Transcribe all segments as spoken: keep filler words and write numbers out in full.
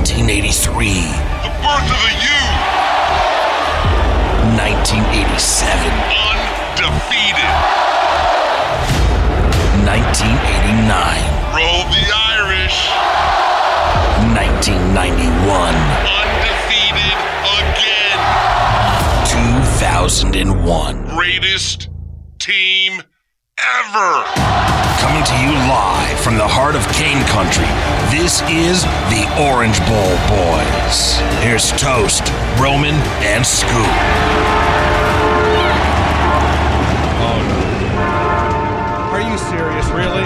nineteen eighty-three. The birth of the U. nineteen eighty-seven. Undefeated. nineteen eighty-nine. Roll the Irish. nineteen ninety-one. Undefeated again. two thousand one. Greatest team ever. Coming to you live from the heart of Cane Country, this is the Orange Bowl Boys. Here's Toast, Roman, and Scoop. Oh, no. Are you serious, really?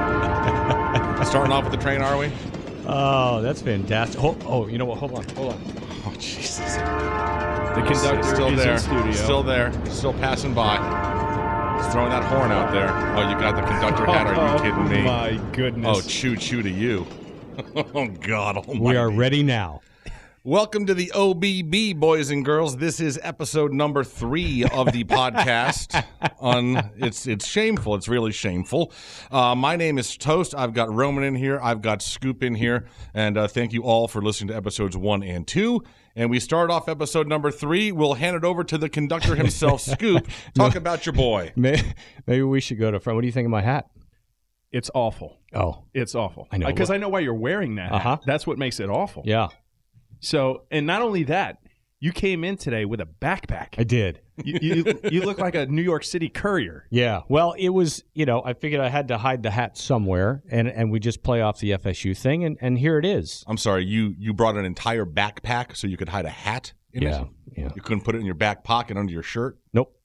Starting off with the train, are we? Oh, that's fantastic. Oh, oh, you know what? Hold on, hold on. Oh, Jesus. The conductor still is there. in studio. Still there. Still passing by. He's throwing that horn out there. Oh, you got the conductor hat. Are you kidding me? Oh, my goodness. Oh, choo-choo to you. Oh, God almighty. We are ready now. Welcome to the O B B, boys and girls. This is episode number three of the podcast. On it's it's shameful. It's really shameful. Uh, my name is Toast. I've got Roman in here. I've got Scoop in here. And uh, thank you all for listening to episodes one and two. And we start off episode number three. We'll hand it over to the conductor himself, Scoop. Talk about your boy. Maybe, maybe we should go to front. What do you think of my hat? It's awful. Oh, It's awful. I know. Because I know why you're wearing that. hat. Uh-huh. That's what makes it awful. yeah, So, and not only that, you came in today with a backpack. I did. You, you, you look like a New York City courier. Yeah. Well, it was, you know, I figured I had to hide the hat somewhere, and, and we just play off the F S U thing, and, and here it is. I'm sorry, you you brought an entire backpack so you could hide a hat in Yeah, it? yeah. You couldn't put it in your back pocket under your shirt? Nope.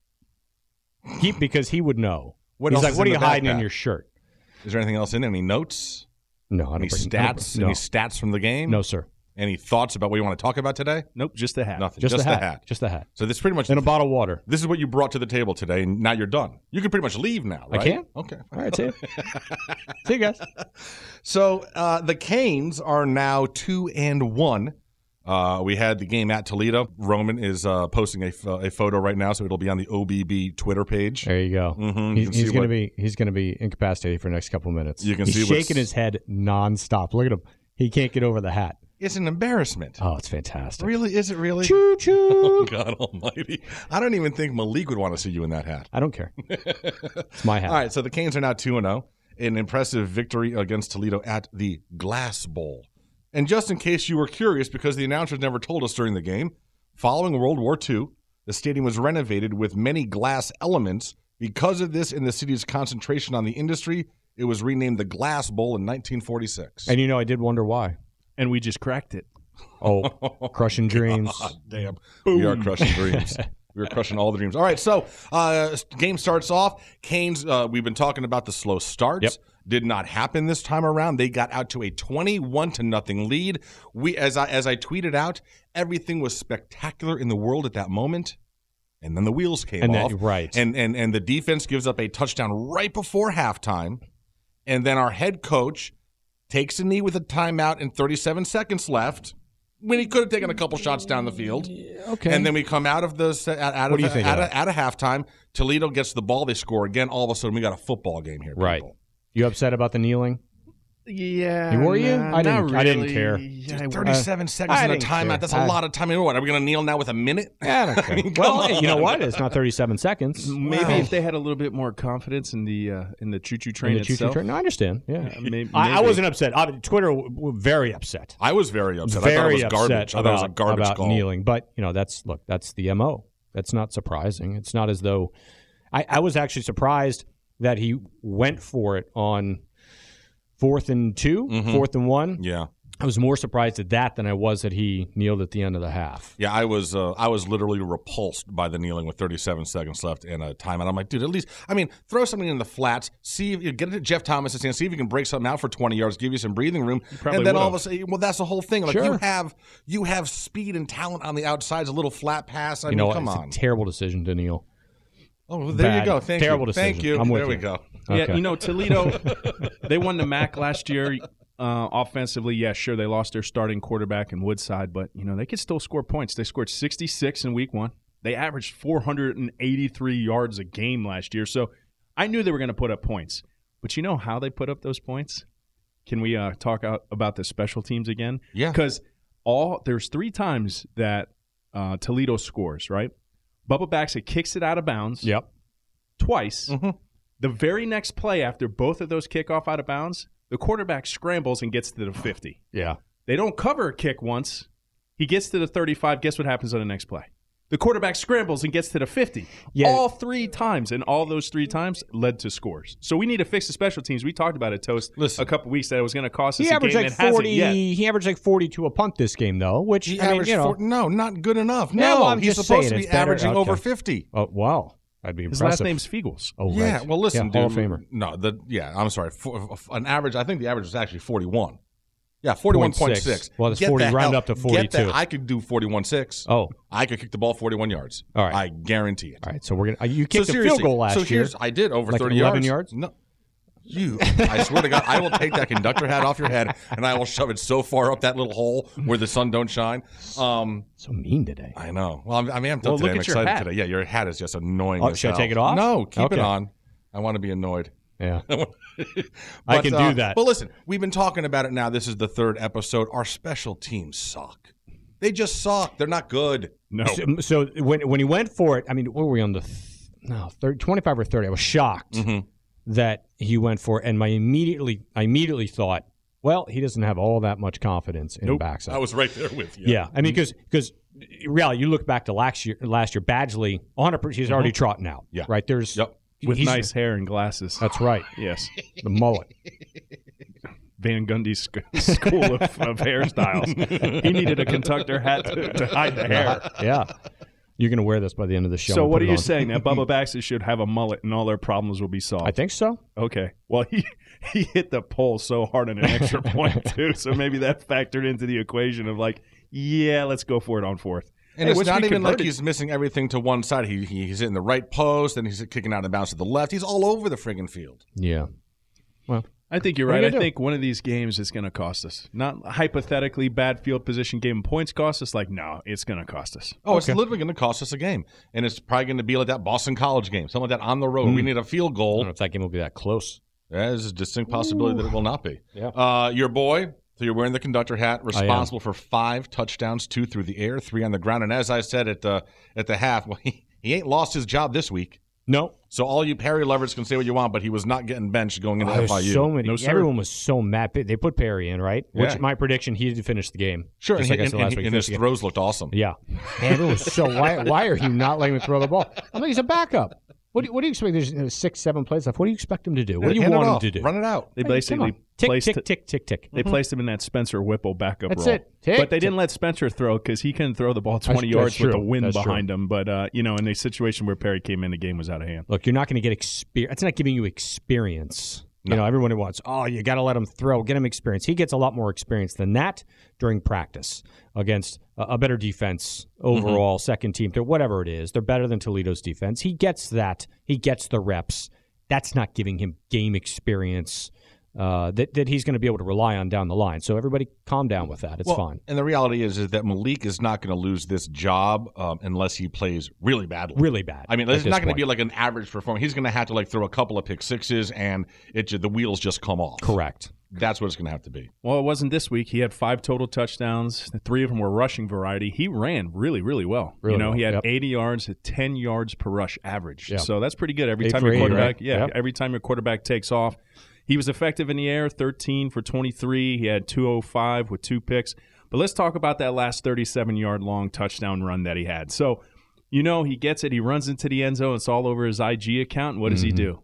He, because he would know. What He's else like, is what are in you the hiding in backpack? your shirt? Is there anything else in it? Any notes? No, I don't Any bring- I don't stats? bring- Any No. stats from the game? no, sir. Any thoughts about what you want to talk about today? Nope, just the hat. Nothing. Just, Just the, hat. the hat. Just the hat. So this pretty much And a bottle of water. this is what you brought to the table today, and now you're done. You can pretty much leave now, I right? can? Okay. All right, see you. See you guys. So uh, the Canes are now two and one. Uh, we had the game at Toledo. Roman is uh, posting a, uh, a photo right now, so it'll be on the O B B Twitter page. There you go. Mhm, you He's, can he's see gonna what- be he's gonna be incapacitated for the next couple of minutes. You can he's see what's- shaking his head nonstop. Look at him. He can't get over the hat. It's an embarrassment. Oh, it's fantastic. Really? Is it really? Choo choo. Oh, God almighty. I don't even think Malik would want to see you in that hat. I don't care. It's my hat. All right, so the Canes are now two and oh. An impressive victory against Toledo at the Glass Bowl. And just in case you were curious, because the announcers never told us during the game, following World War Two, the stadium was renovated with many glass elements. Because of this and the city's concentration on the industry, it was renamed the Glass Bowl in nineteen forty-six. And you know, I did wonder why. And we just cracked it. Oh, crushing dreams. God damn. We are crushing dreams. We are crushing all the dreams. All right, so uh, game starts off. Canes, uh, we've been talking about the slow starts. Yep. Did not happen this time around. They got out to a twenty-one to nothing lead. We, as I as I tweeted out, everything was spectacular in the world at that moment, and then the wheels came And off. that- right. And and and the defense gives up a touchdown right before halftime, and then our head coach takes a knee with a timeout and thirty-seven seconds left, when he could have taken a couple shots down the field. Okay. And then we come out of the out, out What of do you think out of of, out of halftime. Toledo gets the ball. They score again. All of a sudden, we got a football game here. Right. people. You upset about the kneeling? Yeah. You were you? nah, I didn't- not I didn't really. care. Yeah, Dude, thirty-seven seconds I in a didn't care. timeout. That's a I- lot of time. I mean, what, are we going to kneel now with a minute? Yeah, I don't care. I mean, come well, on. you know what? It's not thirty-seven seconds. Maybe Wow. if they had a little bit more confidence in the uh, in the choo-choo train And the choo-choo itself. train. No, I understand. Yeah. Uh, maybe, I, I maybe. wasn't upset. I, Twitter w- w- very upset. I was very upset. I thought it Very was garbage. upset I thought it was a about, garbage about call. kneeling. But you know, that's look, that's the M O. That's not surprising. It's not as though I, I was actually surprised that he went for it on fourth and 2 Mhm. fourth and one. Yeah. I was more surprised at that than I was that he kneeled at the end of the half. Yeah, I was uh, I was literally repulsed by the kneeling with thirty-seven seconds left and a timeout. I'm like, dude, at least, I mean, throw something in the flats, see if you get it to Jeff Thomas' hand, see if you can break something out for twenty yards, give you some breathing room, probably and then all of a would've. sudden, well, that's the whole thing. Like Sure. you have you have speed and talent on the outsides, a little flat pass. I you mean, know, come it's on. a terrible decision to kneel. Oh, well, there Bad. you go. Thank Terrible you. Thank decision. you. I'm with there we you. go. Yeah, Okay. you know, Toledo, they won the M A C last year. Uh, offensively, yeah, sure, they lost their starting quarterback in Woodside, but, you know, they could still score points. They scored sixty-six in week one. They averaged four hundred eighty-three yards a game last year. So I knew they were going to put up points. But you know how they put up those points? Can we uh, talk out about the special teams again? Yeah. Because all there's three times that uh, Toledo scores, right? Bubba Baxter kicks it out of bounds Yep. twice. Mm-hmm. The very next play after both of those kick off out of bounds, the quarterback scrambles and gets to the fifty. Yeah. They don't cover a kick once. He gets to the thirty-five. Guess what happens on the next play? The quarterback scrambles and gets to the fifty. Yeah. All three times, and all those three times led to scores. So we need to fix the special teams. We talked about it, Toast, Listen. a couple weeks that it was going to cost us He a averaged game. like It hasn't forty. yet. He averaged like forty to a punt this game, though. Which He I mean, averaged you know, four, no, not good enough. Yeah, No, well, I'm he's just supposed saying to be it's better. averaging Okay. over fifty. oh wow, that'd be His impressive. last name's Fiegels. Oh right. Yeah, well, listen, yeah, dude. Hall of Famer. No, the yeah, I'm sorry. For, an average, I think the average was actually forty-one. Yeah, forty-one point six. Well, it's Get forty, the round hell- up to get forty-two. that. I could do forty-one point six. Oh, I could kick the ball forty-one yards. All right. I guarantee it. all right. So we're gonna. uh, You So kicked a field seriously, goal last so year. here's I did over Like thirty eleven yards. yards? No. You, I swear to God, I will take that conductor hat off your head and I will shove it so far up that little hole where the sun don't shine. Um, So mean today. I know. Well, I'm, I mean, I'm Well, today. look I'm at your excited hat. today. Yeah, your hat is just annoying. Oh, as should I hell. take it off? No, keep Okay. it on. I want to be annoyed. Yeah. But, I can do uh, that. But listen, we've been talking about it now. This is the third episode. Our special teams suck. They just suck. They're not good. No. So, so when when he went for it, I mean, what were we on the th- no thirty, twenty-five or thirty? I was shocked Mhm. that he went for it, and my immediately I immediately thought, well, he doesn't have all that much confidence in Nope. backside. I was right there with you. Yeah, I mean, because because really, you look back to last year. Last year, Badgley, one hundred percent, he's already trotting out. Yeah. right. There's Yep. With he's- nice hair and glasses. That's right. Yes. The mullet. Van Gundy's sc- school of, of hairstyles. He needed a conductor hat to, to hide the hair. Yeah, you're gonna wear this by the end of the show. So and what put are it you on. saying? That Bubba Baxter should have a mullet and all their problems will be solved? I think so. Okay. Well, he he hit the pole so hard on an extra point too, so maybe that factored into the equation of like, yeah, let's go for it on fourth. And Hey, it's which not we even like converted- he's missing everything to one side. He, he he's hitting the right post, and he's kicking out of bounds to the left. He's all over the friggin' field. Yeah. Well, I think you're What are right. you I gonna do? think one of these games is going to cost us. Not hypothetically bad field position game points cost us. Like, no, it's going to cost us. Oh, it's Okay. literally going to cost us a game, and it's probably going to be like that Boston College game, something like that on the road. We need a field I goal. don't know if that game will be that close. There's a distinct possibility that it will not be. Yeah. Uh, your boy, so you're wearing the conductor hat, responsible for five touchdowns, two through the air, three on the ground. And as I said at the at the half, well, he, he ain't lost his job this week. No. So all you Perry lovers can say what you want, but he was not getting benched going into Oh, F I U. so many. No, sir. Everyone was so mad. They put Perry in, right? Yeah. Which my prediction, he did finish the game. Sure, and, Just like he- I said and- last and- week, and he his finished the game. throws looked awesome. Yeah. And everyone was so, why, why are you not letting him throw the ball? I mean, he's a backup. What do you, what do you expect? There's uh, six, seven plays left. What do you expect him to do? What do you Hand it want him off. to do? Run it out. They Hey, come basically on. Tick, placed tick, tick, tick, tick. they placed him in that Spencer Whipple backup That's role. it. Tick, but they tick. didn't let Spencer throw because he couldn't throw the ball twenty That's- yards that's with the true. wind That's true. behind him. But uh, you know, in a situation where Perry came in, the game was out of hand. Look, you're not going to get experience. It's not giving you experience. You No. know, everyone wants, oh, you got to let him throw, get him experience. He gets a lot more experience than that during practice against a, a better defense overall, Mm-hmm. second team, to whatever it is. They're better than Toledo's defense. He gets that. He gets the reps. That's not giving him game experience uh, that, that he's going to be able to rely on down the line. So everybody calm down with that. It's Well, fine. And the reality is, is that Malik is not going to lose this job um, unless he plays really badly. Really bad. I mean, at it's this not going to point. be like an average performer. He's going to have to like throw a couple of pick sixes, and it ju- the wheels just come off. Correct. That's what it's going to have to be. Well, it wasn't this week. He had five total touchdowns. The three of them were rushing variety. He ran really, really well. Really you know, well, he had yep. eighty yards, at ten yards per rush average. Yeah. So that's pretty good. Every Eight time for your eight, quarterback, right? yeah, Yep. every time your quarterback takes off. He was effective in the air, thirteen for twenty-three. He had two oh five with two picks. But let's talk about that last thirty-seven-yard long touchdown run that he had. So, you know, he gets it. He runs into the end zone. It's all over his I G account. And what does he do?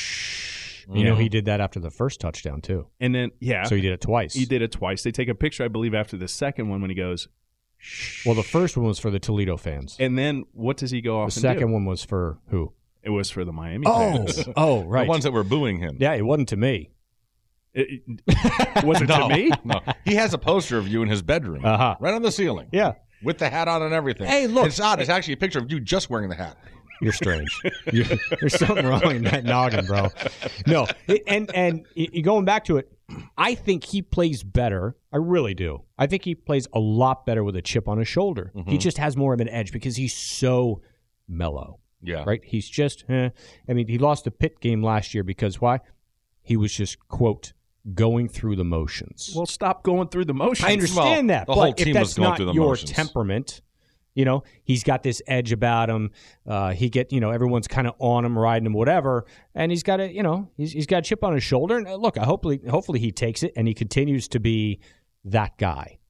You know, he did that after the first touchdown, too. And then, yeah, So he did it twice. he did it twice. They take a picture, I believe, after the second one when he goes, Well, the first one was for the Toledo fans. and then what does he go The off and second do? one was for who? It was for the Miami Oh, fans. oh, right. The ones that were booing him. Yeah, it wasn't to me. It- it- was it to me? No. He has a poster of you in his bedroom, Uh-huh. right on the ceiling. Yeah, With the hat on and everything. Hey, look. It's odd. It's actually a picture of you just wearing the hat. you're strange. You're, there's something wrong in that noggin, bro. No, it- and and y- going back to it, I think he plays better. I really do. I think he plays a lot better with a chip on his shoulder. He just has more of an edge because he's so mellow. Yeah. Right? He's just, eh. I mean, he lost the Pitt game last year because why? He was just, quote, going through the motions. Well, stop going through the motions. I understand Well, that, the whole but team if was that's going not through the your motions. temperament, you know, he's got this edge about him. Uh, he get, you know, everyone's kind of on him, riding him, whatever, and he's got a, you know, he's he's got a chip on his shoulder. And uh, look, I hopefully, hopefully he takes it and he continues to be that guy.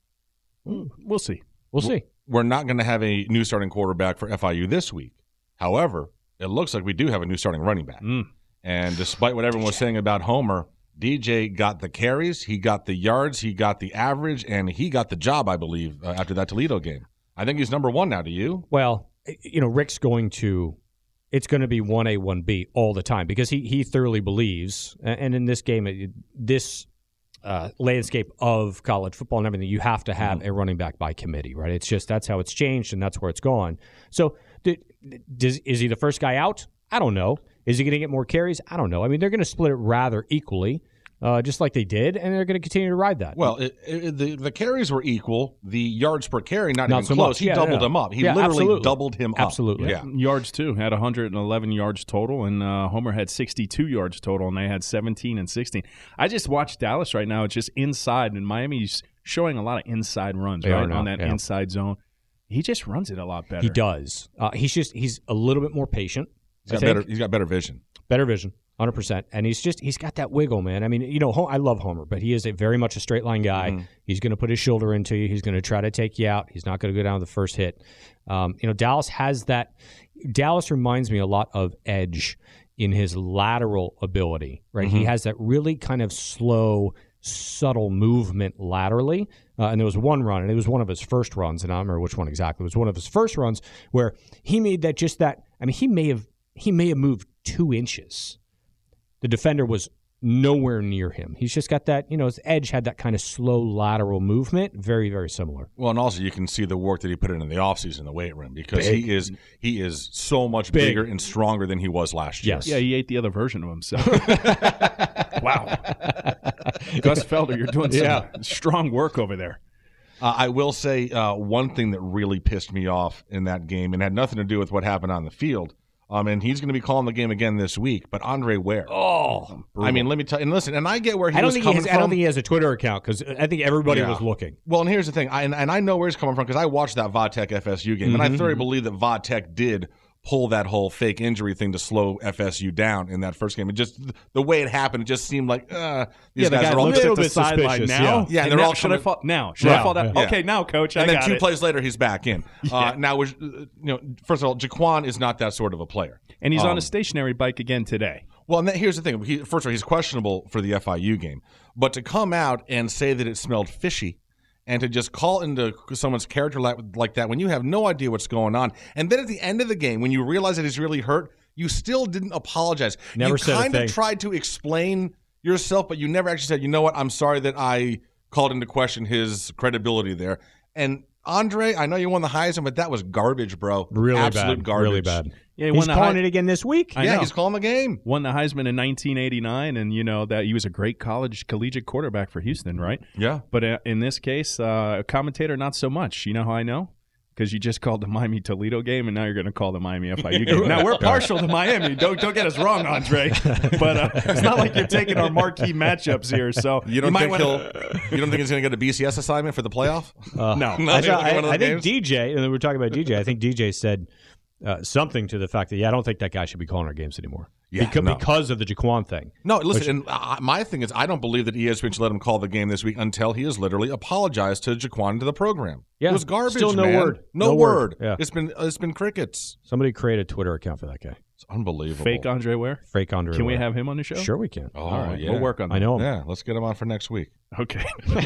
We'll see. We'll see. We're not going to have a new starting quarterback for F I U this week. However, it looks like we do have a new starting running back. Mm. And despite what everyone was saying about Homer, D J got the carries, he got the yards, he got the average, and he got the job, I believe, uh, after that Toledo game. I think he's number one now. Do you? Well, you know, Rick's going to, it's going to be one A, one B all the time because he he thoroughly believes, and in this game, it- this uh, landscape of college football and everything, you have to have a running back by committee, right? It's just, that's how it's changed and that's where it's gone. So th- does, is he the first guy out? I don't know. Is he going to get more carries? I don't know. I mean, they're going to split it rather equally, uh, just like they did, and they're going to continue to ride that. Well, it, it, the the carries were equal. The yards per carry, not, Not even so close. much. He Yeah, doubled yeah. him up. He Yeah, literally absolutely. doubled him up. Absolutely. Yeah. Yards too. Had one hundred eleven yards total, and uh, Homer had sixty-two yards total, and they had seventeen and sixteen. I just watched Dallas right now. It's just inside, and Miami's showing a lot of inside runs They are right now, on that yeah. inside zone. He just runs it a lot better. He does. Uh, he's just, he's a little bit more patient. He's I got think. better. He's got better vision. Better vision, one hundred percent. And he's just, he's got that wiggle, man. I mean, you know, Ho- I love Homer, but he is a very much a straight line guy. Mm-hmm. He's going to put his shoulder into you. He's going to try to take you out. He's not going to go down to the first hit. Um, you know, Dallas has that. Dallas reminds me a lot of Edge in his lateral ability, right? Mm-hmm. He has that really kind of slow, subtle movement laterally. Uh, and there was one run, and it was one of his first runs, and I don't remember which one exactly. It was one of his first runs where he made that just that. I mean, he may have he may have moved two inches. The defender was nowhere near him. He's just got that, you know, his edge had that kind of slow lateral movement. Very, very similar. Well, and also you can see the work that he put in in the offseason in the weight room because Big. he is he is so much Big. bigger and stronger than he was last year. Yes. Yeah, he ate the other version of himself. Wow. Gus Felder, you're doing some Yeah. strong work over there. Uh, I will say uh, one thing that really pissed me off in that game and had nothing to do with what happened on the field. Um, and he's going to be calling the game again this week. But Andre Ware. Oh, I mean, let me tell you. And listen, and I get where he I don't was think he coming has. from. I don't think he has a Twitter account because I think everybody Yeah. was looking. Well, and here's the thing, I, and, and I know where he's coming from because I watched that Vodtech F S U game, Mm-hmm. and I thoroughly believe that Vodtech did pull that whole fake injury thing to slow F S U down in that first game. It just the way it happened, it just seemed like uh, these Yeah, the guys guy are all looks little at the bit sideline suspicious, now. yeah. Yeah, and and they're now, all should I coming- fall now? Should I Yeah, fall down? yeah. Okay, now, coach, I and then got two it. plays later, he's back in. Uh, now, was, uh, you know, first of all, Jaquan is not that sort of a player. And he's on Um, a stationary bike again today. Well, and that, here's the thing. He, first of all, he's questionable for the F I U game. But to come out and say that it smelled fishy and to just call into someone's character like, like that when you have no idea what's going on. And then at the end of the game, when you realize that he's really hurt, you still didn't apologize. Never you said a kind of thing. tried to explain yourself, but you never actually said, you know what, I'm sorry that I called into question his credibility there. And Andre, I know you won the Heisman, but that was garbage, bro. Really Absolute bad. garbage. Really bad. Yeah, he He's won the calling Hei- it again this week. I yeah, know. he's calling the game. Won the Heisman in nineteen eighty-nine, and you know that he was a great college collegiate quarterback for Houston, right? Yeah. But uh, in this case, uh, a commentator, not so much. You know how I know? Because you just called the Miami Toledo game, and now you're going to call the Miami F I U game. Now we're partial to Miami. Don't don't get us wrong, Andre. But uh, it's not like you're taking our marquee matchups here. So You don't might think wanna- he'll? You don't think he's going to get a B C S assignment for the playoff? Uh, No. No, I, he's saw- looking at one of I- I those think games? D J, and we were talking about D J. I think D J said uh, something to the fact that yeah, I don't think that guy should be calling our games anymore. Yeah, because, no. because of the Jaquan thing. No, listen. and uh, my thing is, I don't believe that E S P N should let him call the game this week until he has literally apologized to Jaquan to the program. Yeah. It was garbage. Still no man. word. No, No word. word. Yeah. It's been it's been crickets. Somebody create a Twitter account for that guy. It's unbelievable. fake Andre Ware. Fake Andre. Can we Ware. have him on the show? Sure, we can. Oh, All right, yeah. we'll work on that. I know him. Yeah, let's get him on for next week. Okay.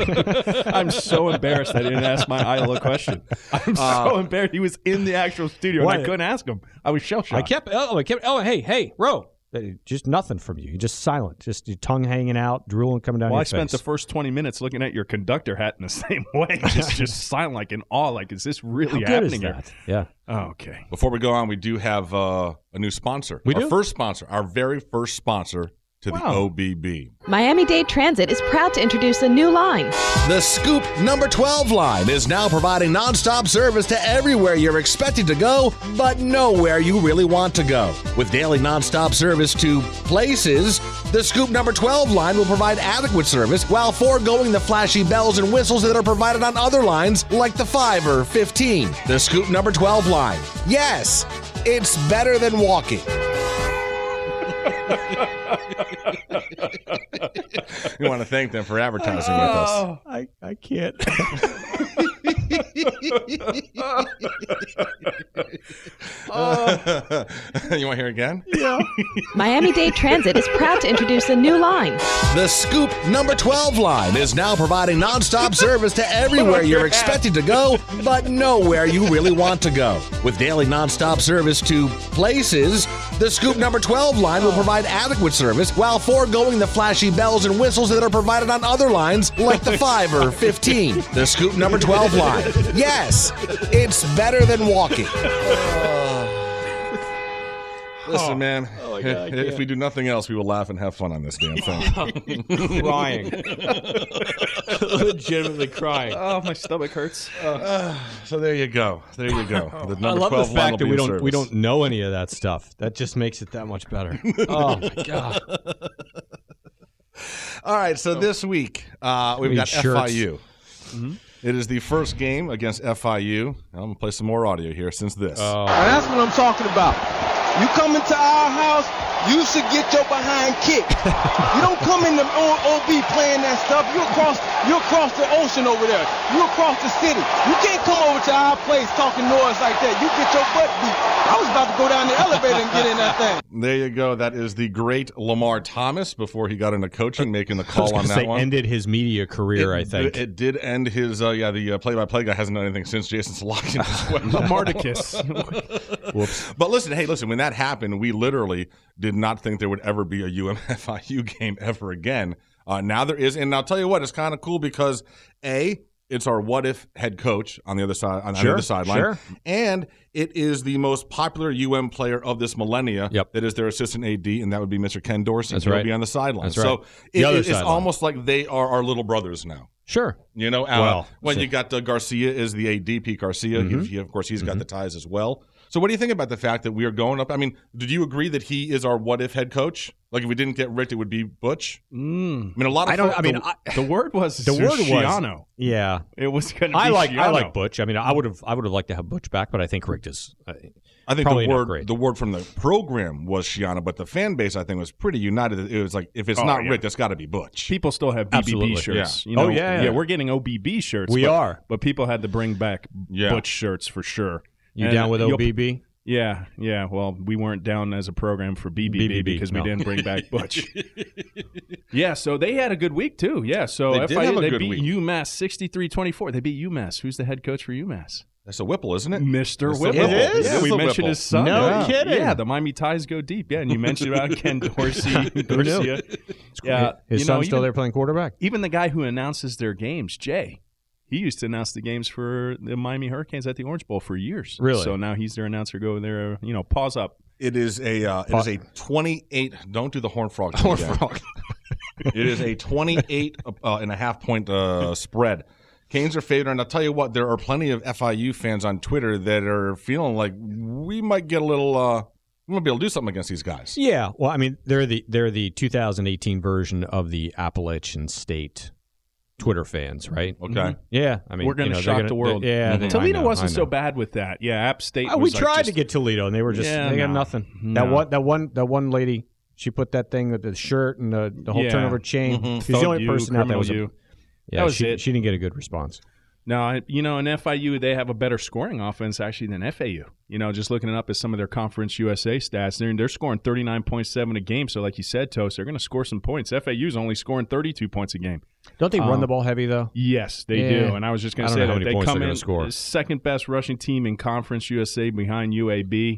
I'm so embarrassed I didn't ask my idol a question. I'm so embarrassed. He was in the actual studio, and What? I couldn't ask him. I was shell shocked. I kept. Oh, I kept. Oh, hey, hey, Ro. Uh, Just nothing from you. You're just silent. Just your tongue hanging out, drooling coming down Well, your I spent face. the first twenty minutes looking at your conductor hat in the same way, just just silent, like in awe, like is this really How good is happening here? that? Yeah. Oh, okay. Before we go on, we do have uh, a new sponsor. We our do? first sponsor, our very first sponsor to Wow. the O B B. Miami-Dade Transit is proud to introduce a new line. The Scoop number twelve line is now providing nonstop service to everywhere you're expected to go, but nowhere you really want to go. With daily nonstop service to places, the Scoop number twelve line will provide adequate service while foregoing the flashy bells and whistles that are provided on other lines like the five or fifteen. The Scoop number twelve line. Yes, it's better than walking. We want to thank them for advertising with us. I, I can't. You want to hear again? Yeah. Miami-Dade Transit is proud to introduce a new line. The Scoop number twelve line is now providing nonstop service to everywhere you're expected to go, but nowhere you really want to go. With daily nonstop service to places, the Scoop number twelve line will provide adequate service while foregoing the flashy bells and whistles that are provided on other lines like the five or fifteen. The Scoop number twelve line. Yes, it's better than walking. Listen, man, Oh my God, I if can't. we do nothing else, we will laugh and have fun on this damn thing. Crying. Legitimately crying. Oh, my stomach hurts. So there you go. There you go. The number I love the twelve line fact will that be we in don't service. we don't know any of that stuff. That just makes it that much better. Oh my God. All right, so this week uh, we've need got shirts. F I U. It is the first game against F I U. I'm going to play some more audio here since this. Oh. Now that's what I'm talking about. You come into our house, you should get your behind kicked. You don't come in the O B playing that stuff. You across, you across the ocean over there. You across the city. You can't come over to our place talking noise like that. You get your butt beat. I was about to go down the elevator and get in that thing. There you go. That is the great Lamar Thomas before he got into coaching, making the I was call on gonna that say one. ended his media career, it, I think. It did end his, uh, yeah, the uh, play-by-play guy hasn't done anything since Jason Solokin as well. Mardicus. Whoops. But listen, hey, listen, when that happened, we literally did not think there would ever be a U M F I U game ever again. Uh, now there is, and I'll tell you what, it's kind of cool because, A, it's our what-if head coach on the other side, on Sure, the other sideline, sure. and it is the most popular U M player of this millennia Yep. that is their assistant A D, and that would be Mister Ken Dorsey. That's He'll right. be on the sideline. That's So right. it, The other it's sideline. almost like they are our little brothers now. Sure. You know, uh, Well, when so- you got uh, Garcia is the A D, Pete Garcia. Mm-hmm. He, he- of course, he's got the ties as well. So, what do you think about the fact that we are going up? I mean, did you agree that he is our what-if head coach? Like, if we didn't get Rick, it would be Butch. Mm. I mean, a lot of I don't. folk- I mean, the- I, The word was the word was. Schiano. Yeah. It was going to be I like. I Schiano. like Butch. I mean, I would have. I would have liked to have Butch back, but I think Rick is. Uh, I think probably the not word great. the word from the program was Shiana, but the fan base I think was pretty united. It was like, if it's Oh, not yeah. Rick, that's got to be Butch. People still have B B B Absolutely. shirts. Yeah. You know, Oh, yeah, yeah. We're getting O B B shirts. We but, are. But people had to bring back Yeah. Butch shirts for sure. you And down with you'll- O B B? Yeah, yeah. Well, we weren't down as a program for B B B, B B B, because no. we didn't bring back Butch. Yeah, so they had a good week too. Yeah, so They F did I U, have a they good beat week. UMass sixty-three twenty-four. They beat UMass. Who's the head coach for UMass? That's a Whipple, isn't it? Mister It's a Whipple. Whipple. It is? Yeah, It we is a mentioned Whipple. his son. No yeah. kidding. Yeah, the Miami ties go deep. Yeah, and you mentioned about Ken Dorsey. Garcia. Yeah, His you know, son's still even- there playing quarterback. Even the guy who announces their games, Jay, he used to announce the games for the Miami Hurricanes at the Orange Bowl for years. Really? So now he's their announcer. Go there, you know, pause up. It is a uh, it is a twenty-eight. Don't do the horn frog. thing Horn again. frog. It is a twenty-eight uh, and a half point uh, spread. Canes are favored, and I'll tell you what, there are plenty of F I U fans on Twitter that are feeling like we might get a little, uh, we might be able to do something against these guys. Yeah, well, I mean, they're the they're the two thousand eighteen version of the Appalachian State Twitter fans, right? Okay. Yeah, I mean, We're going you to know, they're shock gonna- the world. Yeah, they- I Toledo know, wasn't I so know. bad with that. Yeah, App State. Oh, we was like tried just- to get Toledo, and they were just Yeah, they got no. nothing. No. That one, that one, that one lady, she put that thing with the shirt and the, the whole Yeah. turnover chain. Mhm. She's the Thug only you, person out there criminal was a, you. yeah, That was she, it. she didn't get a good response. No, I- you know, in F I U, they have a better scoring offense actually than F A U. You know, just looking it up at some of their Conference U S A stats, they're, they're scoring thirty-nine point seven a game. So, like you said, Toast, they're going to score some points. F A U's only scoring thirty-two points a game. Don't they run Um, the ball heavy though? Yes, they Yeah. do. And I was just going I to don't say know how that many they points come they're in gonna score. the second best rushing team in Conference U S A behind U A B.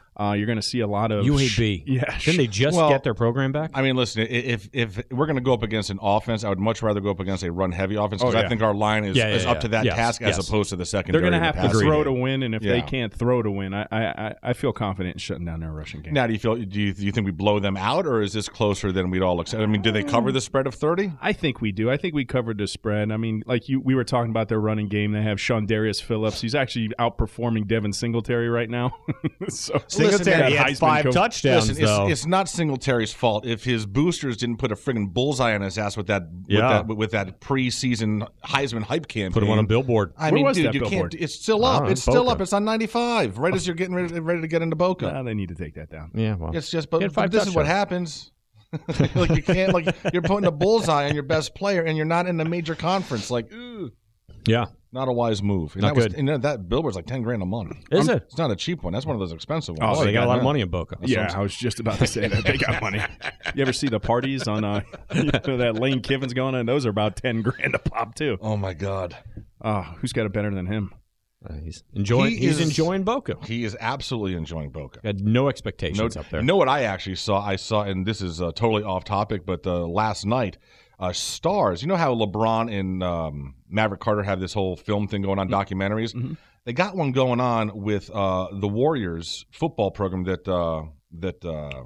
Uh, you're going to see a lot of U A B. Yeah, Didn't they just Well, get their program back? I mean, listen, i- if if we're going to go up against an offense, I would much rather go up against a run-heavy offense because Oh, I yeah. think our line is, Yeah, yeah, is yeah. up to that Yes, task as yes. opposed to the secondary. They're going to and the have to pass throw game. to win, and if they Yeah. can't throw to win, I, I I feel confident in shutting down their rushing game. Now, do you feel? Do you, do you think we blow them out, or is this closer than we'd all accept? I mean, do they cover the spread of thirty? I think we do. I think we covered the spread. I mean, like you, we were talking about their running game. They have Sean Darius Phillips. He's actually outperforming Devin Singletary right now. so Singletary that had Heisman five co- touchdowns, Listen, though. it's, it's not Singletary's fault if his boosters didn't put a friggin' bullseye on his ass with that Yeah. with that with that preseason Heisman hype campaign. Put him on a billboard. I Where mean, was dude, that you billboard? can't. It's still I up. don't know, It's still Boca. up. It's on ninety-five. Right as you're getting ready, ready to get into Boca. Nah, they need to take that down. Yeah, well. It's just, He but, had five but this is what touchdowns. happens. like you can't, like you're putting a bullseye on your best player, and you're not in a major conference. Like, ugh, Yeah. not a wise move. And Not that was, good. and that- that billboard's like ten grand a month. Is I'm- it? It's not a cheap one. That's one of those expensive ones. Oh, they got a lot of Yeah. money in Boca. Yeah, I was just about to say that. They got money. You ever see the parties on uh, you know, that Lane Kiffin's going on? Those are about ten grand a pop, too. Oh my God. Oh, who's got it better than him? Uh, he's enjoying. He he's is- enjoying Boca. He is absolutely enjoying Boca. Had no expectations No, up there. You know what I actually saw? I saw, and this is uh, totally off topic, but uh, last night, uh, Stars. You know how LeBron and um, Maverick Carter have this whole film thing going on, documentaries. Mm-hmm. They got one going on with uh, the Warriors football program that uh, that. Uh,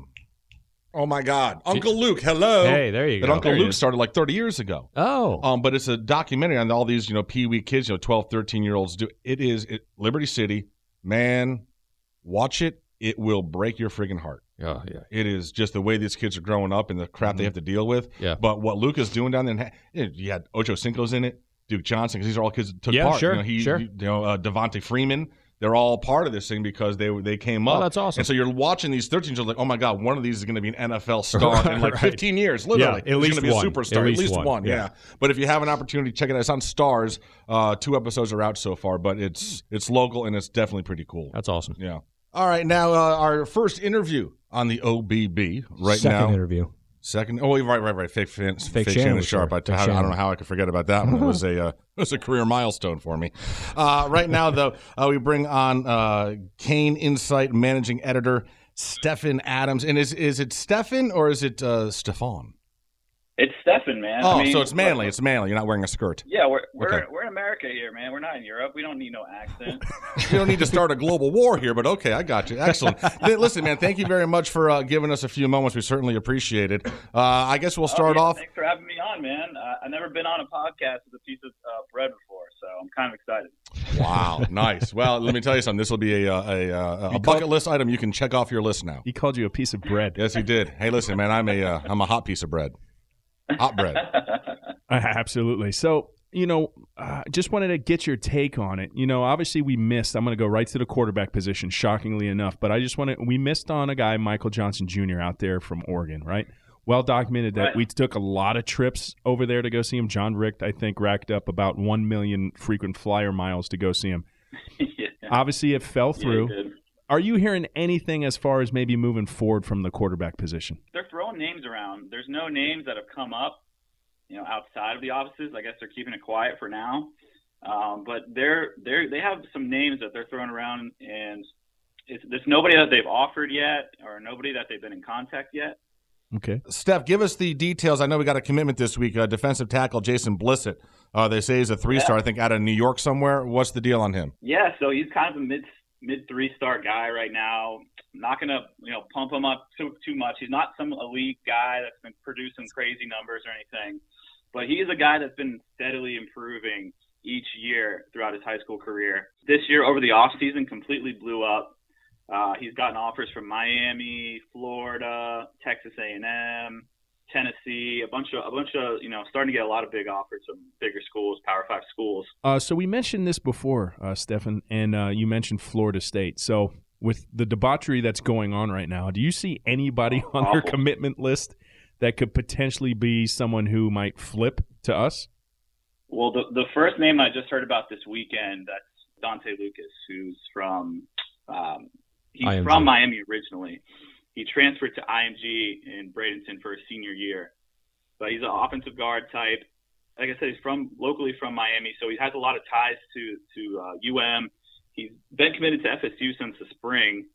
oh my God, Uncle Luke, hello. Hey, there you that go. Uncle There he Luke is. started like thirty years ago. Oh, Um, but it's a documentary on all these, you know, Pee Wee kids, you know, twelve, thirteen year olds do. It is it, Liberty City, man. Watch it. It will break your friggin' heart. oh yeah. It is just the way these kids are growing up and the crap they have to deal with. Yeah. But what Luke is doing down there, and ha- you know, you had Ocho Cinco's in it, Duke Johnson, because these are all kids that took Yeah, part. sure, You know, he, sure. you know, uh, Devontae Freeman. They're all part of this thing because they they came up. Oh, that's awesome. And so you're watching these thirteen-year-olds like, oh my God, one of these is going to be an N F L star in like Right. fifteen years, literally. Yeah, at He's least going to be one. a superstar, At at least least, one, one. yeah. Yeah. But if you have an opportunity, check it out. It's on Stars. Uh, two episodes are out so far, but it's it's local and it's definitely pretty cool. That's awesome. Yeah. All right, now uh, our first interview on the O B B right Second now. interview. Second, oh, right, right, right. Fake, fan, fake, Shannon Shannon was Sharp. there. I, Fake how- I Shannon. don't know how I could forget about that one. It was a uh, it was a career milestone for me. Uh, right now, though, uh, we bring on uh, Kane Insight managing editor Stephen Adams, and is is it Stephen or is it uh, Stefan? It's Stefan, man. Oh, I mean, so it's manly. look, It's manly. You're not wearing a skirt. Yeah, we're we're Okay. we're in America here, man. We're not in Europe. We don't need no accent. You don't need to start a global war here, but okay, I got you. Excellent. Th- Listen, man, thank you very much for uh, giving us a few moments. We certainly appreciate it. Uh, I guess we'll start Oh, yeah, off. Thanks for having me on, man. Uh, I've never been on a podcast with a piece of uh, bread before, so I'm kind of excited. Wow, nice. Well, let me tell you something. This will be a a, a, a bucket list item you can check off your list now. He called you a piece of bread. Yes, he did. Hey, listen, man, I'm a uh, I'm a hot piece of bread. Hot bread. Uh, Absolutely. So, you know, uh, just wanted to get your take on it. You know, obviously we missed. I'm going to go right to the quarterback position, shockingly enough. But I just want to. We missed on a guy, Michael Johnson Junior, out there from Oregon, right? Well documented that Right. we took a lot of trips over there to go see him. John Richt, I think, racked up about one million frequent flyer miles to go see him. yeah. Obviously, it fell through. Yeah, it did. Are you hearing anything as far as maybe moving forward from the quarterback position? They're throwing names around. There's no names that have come up, you know, outside of the offices. I guess they're keeping it quiet for now. Um, but they're they're they have some names that they're throwing around, and it's there's nobody that they've offered yet, or nobody that they've been in contact yet. Okay. Steph, give us the details. I know we got a commitment this week. Uh, defensive tackle Jason Blissett. Uh, they say he's a three star. I think out of New York somewhere. What's the deal on him? Yeah, so he's kind of a mid mid three star guy right now. I'm not gonna you know pump him up too too much. He's not some elite guy that's been producing crazy numbers or anything, but he is a guy that's been steadily improving each year throughout his high school career. This year, over the off season, completely blew up. Uh, he's gotten offers from Miami, Florida, Texas A and M, Tennessee, a bunch of a bunch of you know starting to get a lot of big offers from bigger schools, Power Five schools. Uh, so we mentioned this before, uh, Stefan, and uh, you mentioned Florida State. So with the debauchery that's going on right now, do you see anybody on their Awful. commitment list that could potentially be someone who might flip to us? Well, the the first name I just heard about this weekend, that's Dante Lucas, who's from um, he's I M G. from Miami originally. He transferred to I M G in Bradenton for his senior year, but he's an offensive guard type. Like I said, he's from locally from Miami, so he has a lot of ties to to uh, U M. He's been committed to F S U since the spring,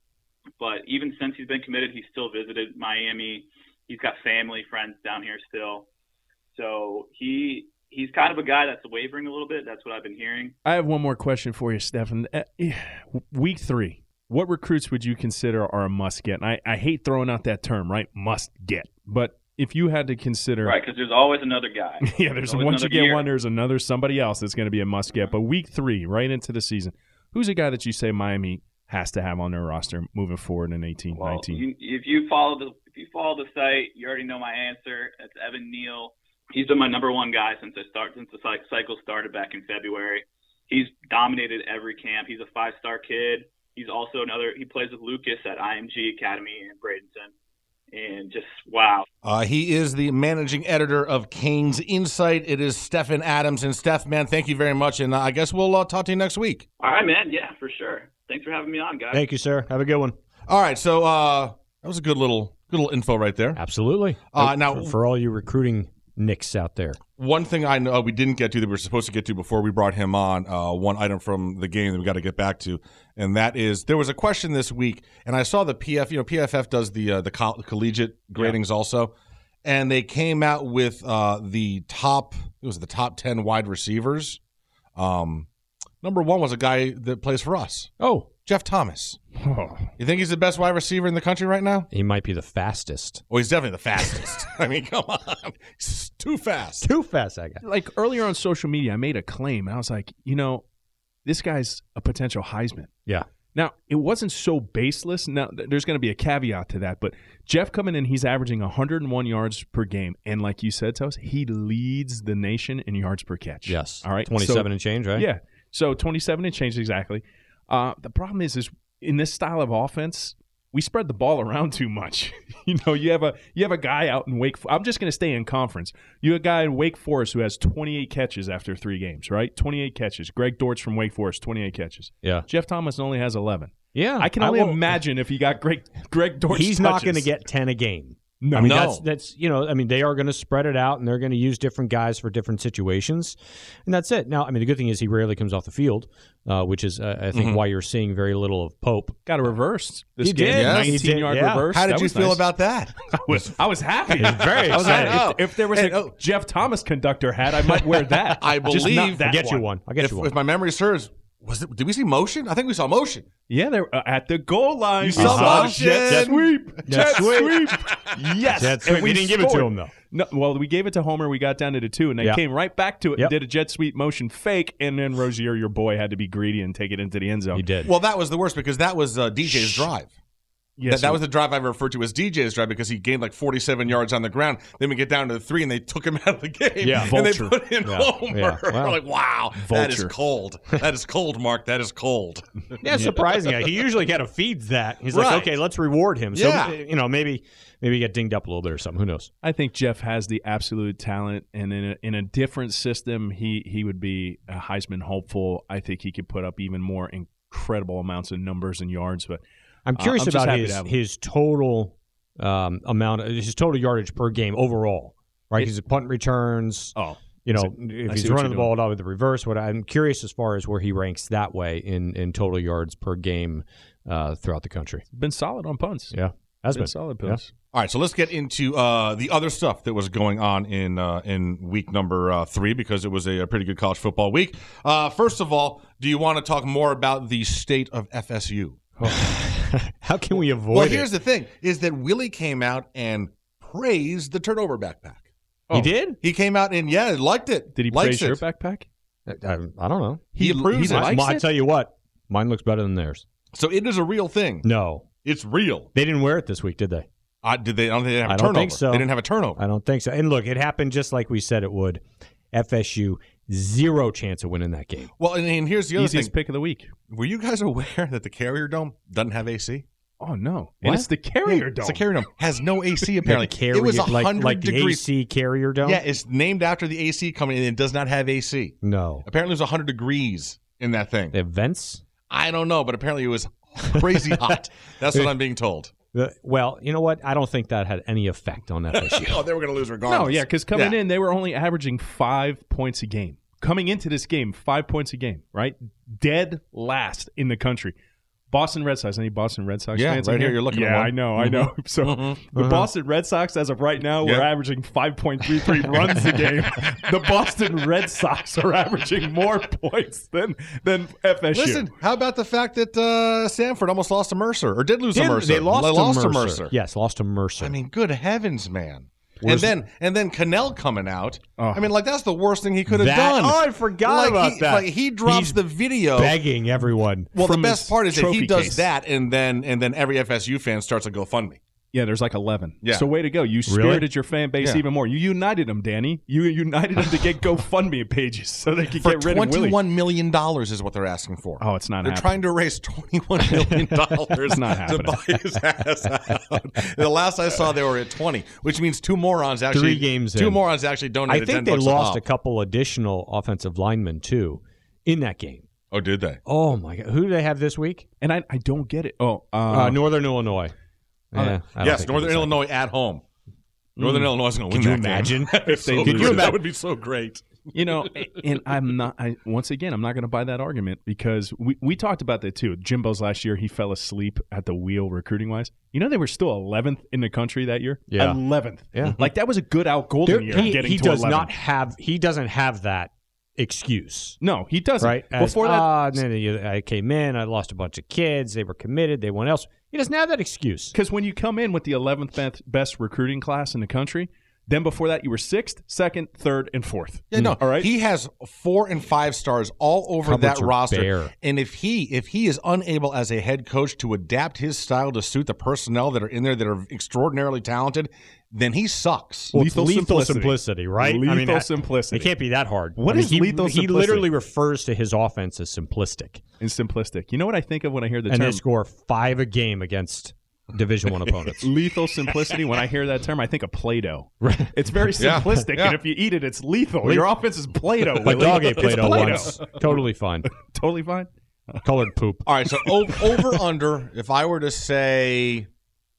But even since he's been committed, he's still visited Miami. He's got family, friends down here still. So he he's kind of a guy that's wavering a little bit. That's what I've been hearing. I have one more question for you, Stefan. Uh, week three, what recruits would you consider are a must get? And I, I hate throwing out that term, right? Must get. But if you had to consider. Right, because there's always another guy. yeah, there's, there's once you get year. one, there's another somebody else that's going to be a must get. But week three, right into the season, who's a guy that you say Miami has to have on their roster moving forward in eighteen well, nineteen? You, if you follow the if you follow the site, you already know my answer. It's Evan Neal. He's been my number one guy since I start since the cycle started back in February. He's dominated every camp. He's a five-star kid. He's also another. He plays with Lucas at I M G Academy in Bradenton, and just wow. Uh, he is the managing editor of Canes Insight. It is Stefan Adams. And Steph, man, thank you very much. And uh, I guess we'll uh, talk to you next week. All right, man. Yeah, for sure. Thanks for having me on, guys. Thank you, sir. Have a good one. All right, so uh, that was a good little good little info right there. Absolutely. Uh, now, for, for all you recruiting nicks out there. One thing I know we didn't get to that we were supposed to get to before we brought him on, uh, one item from the game that we got to get back to, and that is there was a question this week, and I saw the P F, you know, P F F does the uh, the coll- collegiate gradings yeah. also, and they came out with uh, the top, it was the top ten wide receivers. Um, number one was a guy that plays for us. Oh, Jeff Thomas. Oh. You think he's the best wide receiver in the country right now? He might be the fastest. Well, he's definitely the fastest. I mean, come on. He's too fast. Too fast, that guy. Like earlier on social media, I made a claim, and I was like, you know, this guy's a potential Heisman. Yeah. Now, it wasn't so baseless. Now, there's going to be a caveat to that, but Jeff coming in, he's averaging one hundred one yards per game, and like you said, Toast, he leads the nation in yards per catch. Yes. All right. twenty-seven so, and change, right? Yeah. So twenty-seven and change, exactly. Uh, the problem is, is in this style of offense, we spread the ball around too much. you know, you have a you have a guy out in Wake. I'm just going to stay in conference. You have a guy in Wake Forest who has twenty-eight catches after three games, right? twenty-eight catches. Greg Dortch from Wake Forest, twenty-eight catches. Yeah. Jeff Thomas only has eleven. Yeah. I can only I imagine if he got Greg Greg Dortch. He's touches. not going to get ten a game. No, I mean, no. that's that's you know, I mean, they are going to spread it out and they're going to use different guys for different situations, and that's it. Now, I mean, the good thing is he rarely comes off the field, uh, which is uh, I think mm-hmm. why you're seeing very little of Pope. Got a reverse. This he game, did, yes. nineteen yard yeah. reverse. How did that you feel nice. about that? I was I was happy. very I was excited. happy. If, if there was And, a oh. Jeff Thomas conductor hat, I might wear that. I Just believe- not that I'll get one. you one. I'll get if, you one. if my memory serves, was it? Did we see motion? I think we saw motion. Yeah, they're uh, at the goal line. You saw the motion. jet sweep. Jet Jet sweep. sweep. Yes. Jet And sweep. We didn't give it to scored. him, though. No, well, we gave it to Homer. We got down to the two, and they Yeah. came right back to it Yep. and did a jet sweep motion fake, and then Rozier, your boy, had to be greedy and take it into the end zone. He did. Well, that was the worst because that was uh, D J's drive. Yes, that, that was the drive I referred to as D J's drive because he gained like forty-seven yards on the ground. Then we get down to the three, and they took him out of the game. Yeah. and they Vulture. put in Yeah. Homer. Yeah. Wow. We're like, wow, that is Vulture. cold. That is cold, Mark. That is cold. Yeah, surprising. He usually kind of feeds that. He's like, Right. okay, let's reward him. So, Yeah. you know, maybe maybe get dinged up a little bit or something. Who knows? I think Jeff has the absolute talent, and in a, in a different system, he he would be a Heisman hopeful. I think he could put up even more incredible amounts of numbers and yards. But I'm Uh, curious I'm just about happy his to have him. his total um, amount, his total yardage per game overall. Right, It- his punt returns. oh, You know, I if see he's what you're running the doing. ball out with the reverse, what I'm curious as far as where he ranks that way in, in total yards per game uh, throughout the country. been solid on punts. Yeah, has been been solid Yeah. punts. All right, so let's get into uh, the other stuff that was going on in uh, in week number uh, three because it was a, a pretty good college football week. Uh, first of all, do you want to talk more about the state of F S U? How can we avoid Well, it? here's the thing: is that Willie came out and praised the turnover backpack. He did? He came out and yeah, liked it. Did he Likes praise your it. backpack? I, I don't know. He approves he it. likes I it? tell you what, mine looks better than theirs. So it is a real thing. No, It's real. they didn't wear it this week, did they? Uh, did they? I don't think they have a I don't turnover. think so. They didn't have a turnover. I don't think so. And look, it happened just like we said it would. F S U, zero chance of winning that game. Well, and, and here's the other Easiest thing: pick of the week. were you guys aware that the Carrier Dome doesn't have A C? Oh no! What? And it's the Carrier Dome. It's the Carrier Dome has no A C apparently. Like carrier, it was like, hundred like the degrees. A C carrier dome? Yeah, it's named after the A C company, and it does not have A C. No. Apparently, it was hundred degrees in that thing. They have vents? I don't know, but apparently it was crazy hot. That's what I'm being told. The, well, you know what? I don't think that had any effect on F S U. Oh, they were going to lose regardless. No, yeah, because coming Yeah. in, they were only averaging five points a game. Coming into this game, five points a game, right? Dead last in the country. Boston Red Sox. Any Boston Red Sox Yeah, fans? right in here, you're looking at Yeah, one. I know, I know. So Mm-hmm. the Boston Red Sox, as of right now, we're Yeah. averaging five point three three runs a game. The Boston Red Sox are averaging more points than than F S U. Listen, how about the fact that uh, Sanford almost lost to Mercer, or did lose Did- to Mercer? They lost, They to, lost Mercer. to Mercer. Yes, lost to Mercer. I mean, good heavens, man. Where's- and then and then Cannell coming out. Oh. I mean, like that's the worst thing he could have That- done. oh, I forgot like, about he, that. Like he drops He's the video. begging everyone. Well, the from best his part is that he trophy does case. that, and then and then every F S U fan starts a GoFundMe. Yeah, there's like eleven. Yeah. So way to go. You Really? spirited your fan base Yeah. even more. You united them, Danny. You united them to get GoFundMe pages so they could For get rid of Willie. twenty-one million dollars is what they're asking for. Oh, it's not They're happening. trying to raise twenty-one million dollars not to happening. buy his ass out. The last I saw, they were at twenty, which means two morons actually Three games Two in. morons actually I donated. think ten they bucks lost a a pop. couple additional offensive linemen too in that game. Oh, did they? Oh my God! Who do they have this week? And I, I don't get it. Oh, uh, Uh, Northern Illinois. Yeah, I don't Yes, think Northern it was Illinois at home. Northern Illinois is going to win Could you that game. imagine? if they Could lose you it, imagine? that would be so great. you know, and I'm not. I, once again, I'm not going to buy that argument because we, we talked about that too. Jimbo's last year, he fell asleep at the wheel recruiting wise. You know, they were still eleventh in the country that year. Yeah. eleventh. Yeah. like that was a good out Golden There- year. he getting he to does eleven. not have. He doesn't have that excuse. No, he doesn't. Right As, Before that, "Ah, then you- I came in. I lost a bunch of kids. They were committed. They went else. He doesn't have that excuse. because when you come in with the eleventh best, best recruiting class in the country, then before that you were sixth, second, third, and fourth. Yeah, no. All right. He has four and five stars all over Cupboards that are roster. bare. And if he if he is unable as a head coach to adapt his style to suit the personnel that are in there that are extraordinarily talented, then he sucks. Well, it's Lethal lethal simplicity. simplicity, right? I Lethal mean, that- simplicity. It can't be that hard. What I mean, is he, lethal He simplicity? literally refers to his offense as simplistic, And simplistic. You know what I think of when I hear the and term they score five a game against Division One opponents. lethal simplicity? When I hear that term, I think of Play-Doh. It's very Yeah. simplistic, Yeah. and if you eat it, it's lethal. Le- Your offense is Play-Doh. My Willie. dog ate It's Play-Doh Play-Doh. once. Totally fine. Totally fine. Colored poop. All right, so over, over under, if I were to say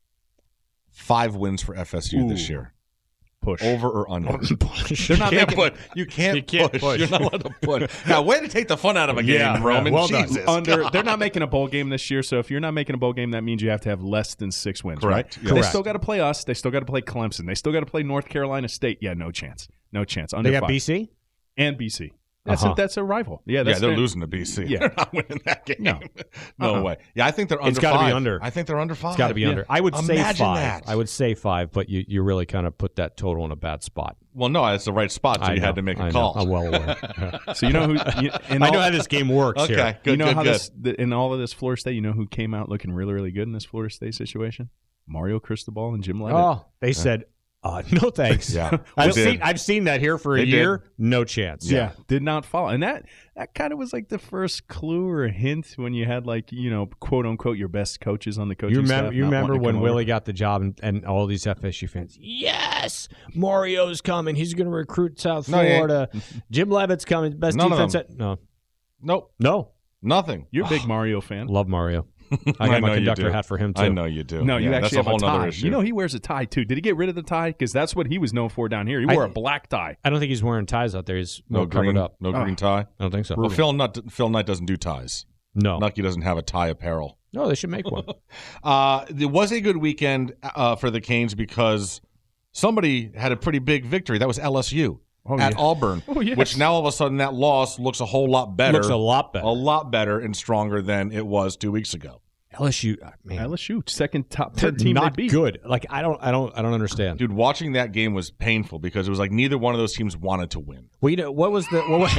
five wins for F S U this Ooh. year. Push. Over or under? They're not making, put. You can't, You can't push. push. You're not allowed to push. Now, way to take the fun out of a game, Yeah, Roman. well done. Jesus. Under, God. they're not making a bowl game this year, so if you're not making a bowl game, that means you have to have less than six wins, Correct. right? Yes. They Correct. still got to play us. They still got to play Clemson. They still got to play North Carolina State. Yeah, no chance. No chance. Under They got five. B C. And B C. That's Uh-huh. a, that's a rival. Yeah, Yeah, that's they're their- losing to B C. Yeah. They're not winning that game. No. no Uh-uh. way. Yeah, I think they're under It's gotta be five. under. I think they're under five. It's got to be under. I would say Imagine five. that. I would say five, but you, you really kind of put that total in a bad spot. Well, no, it's the right spot, so I you know, had to make a I call. know. I'm well aware. So you know who? You, in I all, know how this game works Okay, here. good, you know good, how good. this the, in all of this Florida State. You know who came out looking really, really good in this Florida State situation? Mario Cristobal and Jim Levitt. Oh, they said, uh, no thanks. Yeah, I've they did. seen I've seen that here for a They did. year. No chance. Yeah, did not follow, and that that kind of was like the first clue or a hint when you had like you know quote unquote your best coaches on the coaching You remember? staff. You not remember wanting to when come Willie over. got the job and, and all these F S U fans? Yes, Mario's coming. He's going to recruit South No, he ain't. Florida. Jim Levitt's coming. Best None of defense. them. At, no, Nope, no. nothing. You're a big Mario fan. Love Mario. I I got my know you conductor do. hat for him too. I know you do. No, you Yeah, actually that's a have whole a nother tie. issue. You know he wears a tie too. Did he get rid of the tie? Because that's what he was known for down here. He I- wore a black tie. I don't think he's wearing ties out there. He's no more covered green, up. no Oh. green tie. I don't think so. Well, Phil Knight, Phil Knight doesn't do ties. No, Nucky doesn't have a tie apparel. no. They should make one. Uh, it was a good weekend uh, for the Canes because somebody had a pretty big victory. That was L S U Oh, at yeah. Auburn, Oh, yes. which now all of a sudden that loss looks a whole lot better. Looks a lot better. a lot better and stronger than it was two weeks ago. L S U, uh, man, L S U second top they're ten team not they beat. good. Like I don't, I don't, I don't understand. Dude, watching that game was painful because it was like neither one of those teams wanted to win. Well, you know what was the what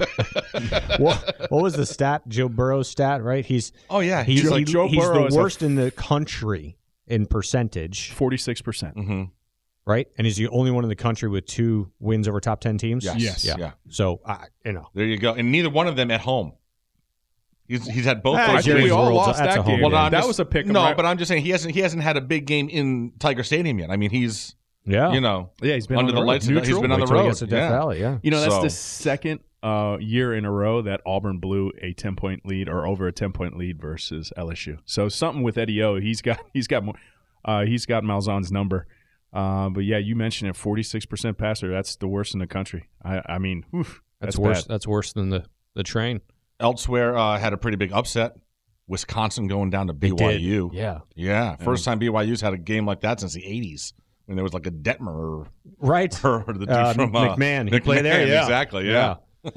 was, what, what was the stat? Joe Burrow's stat, right? He's Oh yeah, he's, he's like he- Joe he's Burrow the is a- worst in the country in percentage, Forty-six percent. hmm right? And he's the only one in the country with two wins over top ten teams. Yes. Yes. Yeah. Yeah. So I, you know, There you go. And neither one of them at home. He's, he's had both Ah, I those think Jerry's we games. all World's- lost that's that a home game. Well, no, I'm that just- was a pick 'em, No, right? but I'm just saying he hasn't he hasn't had a big game in Tiger Stadium yet. I mean, he's yeah. you know yeah, he's been under on the road. lights. He's Neutral. been on Wait the till he road. gets to Death yeah. Valley. Yeah. You know, that's So- the second uh, year in a row that Auburn blew a ten point lead or over a ten point lead versus L S U. So something with Eddie O. He's got he's got more. Uh, he's got Malzahn's number. Uh, but yeah, you mentioned it. Forty-six percent passer. That's the worst in the country. I, I mean, whew, That's, that's worse. bad. That's worse than the the train. Elsewhere uh, had a pretty big upset. Wisconsin going down to B Y U. Yeah. Yeah. First time B Y U's had a game like that since the eighties. When there was like a Detmer or, Right. or the dude Uh, from uh, McMahon. He played there. Yeah. Exactly. Yeah.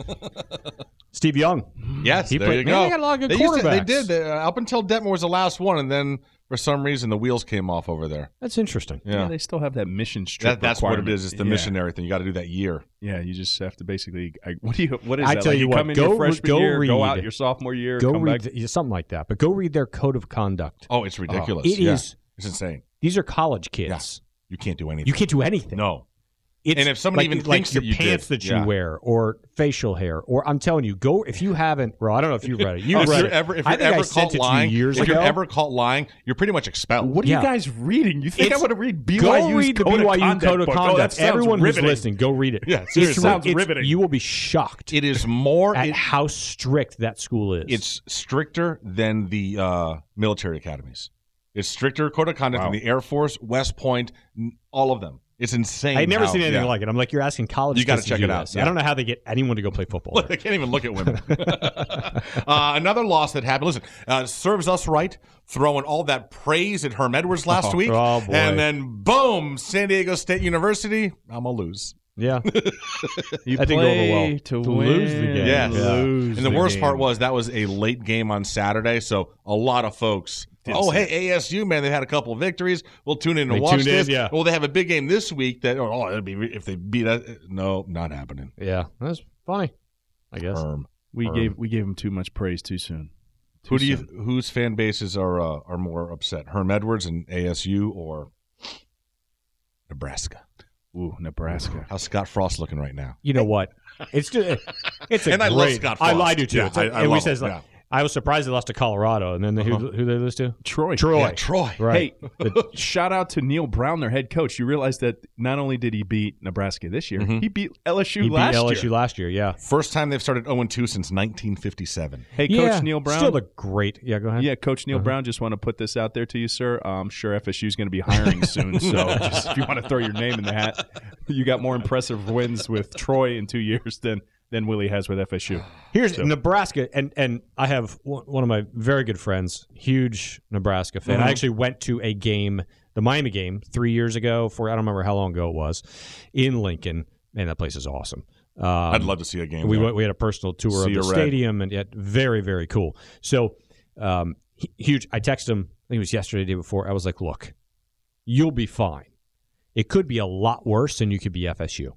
Steve Young. Yes. He there played- you man, go. they got a lot of good They used to- quarterbacks. they did. They, uh, up until Detmer was the last one, and then for some reason the wheels came off over there. That's interesting. Yeah. Yeah, they still have that mission strip. That, that's what it requirement. is. It's the Yeah. missionary thing. You got to do that year. Yeah, you just have to basically. I, what do you? What is I that? tell like you you what, come in go your re- freshman go year, go read- out your sophomore year, Go come read back. the, something like that. But go read their code of conduct. Oh, it's ridiculous. It yeah. is- It's insane. These are college kids. Yeah. You can't do anything. You can't do anything. No. It's And if somebody like, even like thinks your that you pants did, that you yeah. wear or facial hair, or I'm telling you, go if you haven't. Well, I don't know if you've read it. You've if read you're it. ever, if I you're think I ever sent caught it to lying, you years if ago. you're ever caught lying, you're pretty much expelled. What are Yeah. you guys reading? You think It's- I want to read B Go Y U's read the code B Y of U conduct code of book? Oh, that conduct. sounds Everyone riveting. who's listening, go read it. Yeah, It's seriously. sounds it's- riveting. You will be shocked It is more. at it- how strict that school is. it's stricter than the uh, military academies. It's stricter code of conduct Wow. than the Air Force, West Point, n- all of them. It's insane. I've never how- seen anything yeah. like it. I'm like, you're asking college. You gotta kids to check do it out, this. yeah. I don't know how they get anyone to go play football. Look, they can't even look at women. uh, another loss that happened. Listen, uh, serves us right, throwing all that praise at Herm Edwards last Oh, week, oh, boy. and then boom, San Diego State University. I'm gonna lose. Yeah, You I think play overall to, to win. lose the game. Yes. Yeah. Lose And the, worst game. part was that was a late game on Saturday, so a lot of folks. Didn't oh, see hey, A S U, man, they've had a couple of victories. We'll tune in and They watch tuned in, this. yeah. Well, they have a big game this week. That oh, it'd be if they beat us. No, not happening. yeah, that's funny. I guess. Herm. We Herm. gave we gave him too much praise too soon. Who Too do you soon. whose fan bases are uh, are more upset? Herm Edwards and A S U or Nebraska? Ooh, Nebraska. How's Scott Frost looking right now? You know what? It's just, it's a And I great. love Scott I, Frost. I do too. Yeah, It's a- I- I and we love says him, like, yeah. I was surprised they lost to Colorado, and then they, Uh-huh. who who they lose to? Troy. Troy. Yeah, Troy. Right. Hey, shout out to Neil Brown, their head coach. You realize that not only did he beat Nebraska this year, Mhm. he beat L S U He beat last L S U year. last year. Yeah. First time they've started oh and two since nineteen fifty-seven. Hey, Coach yeah. Neil Brown. Still a great. Yeah. Go ahead. Yeah, Coach Neil Uh-huh. Brown, just want to put this out there to you, sir. I'm sure F S U is going to be hiring soon. So just, if you want to throw your name in the hat, you got more impressive wins with Troy in two years than than Willie has with F S U. Here's So- Nebraska, and and I have one one of my very good friends, huge Nebraska fan. Mhm. I actually went to a game, the Miami game, three years ago. For I don't remember how long ago it was, in Lincoln. Man, that place is awesome. Um, I'd love to see a game. We there. went, we had a personal tour See of the a red. stadium, and yet very very cool. So um, hu- huge. I texted him. I think it was yesterday, the day before. I was like, "Look, you'll be fine. It could be a lot worse, and you could be F S U."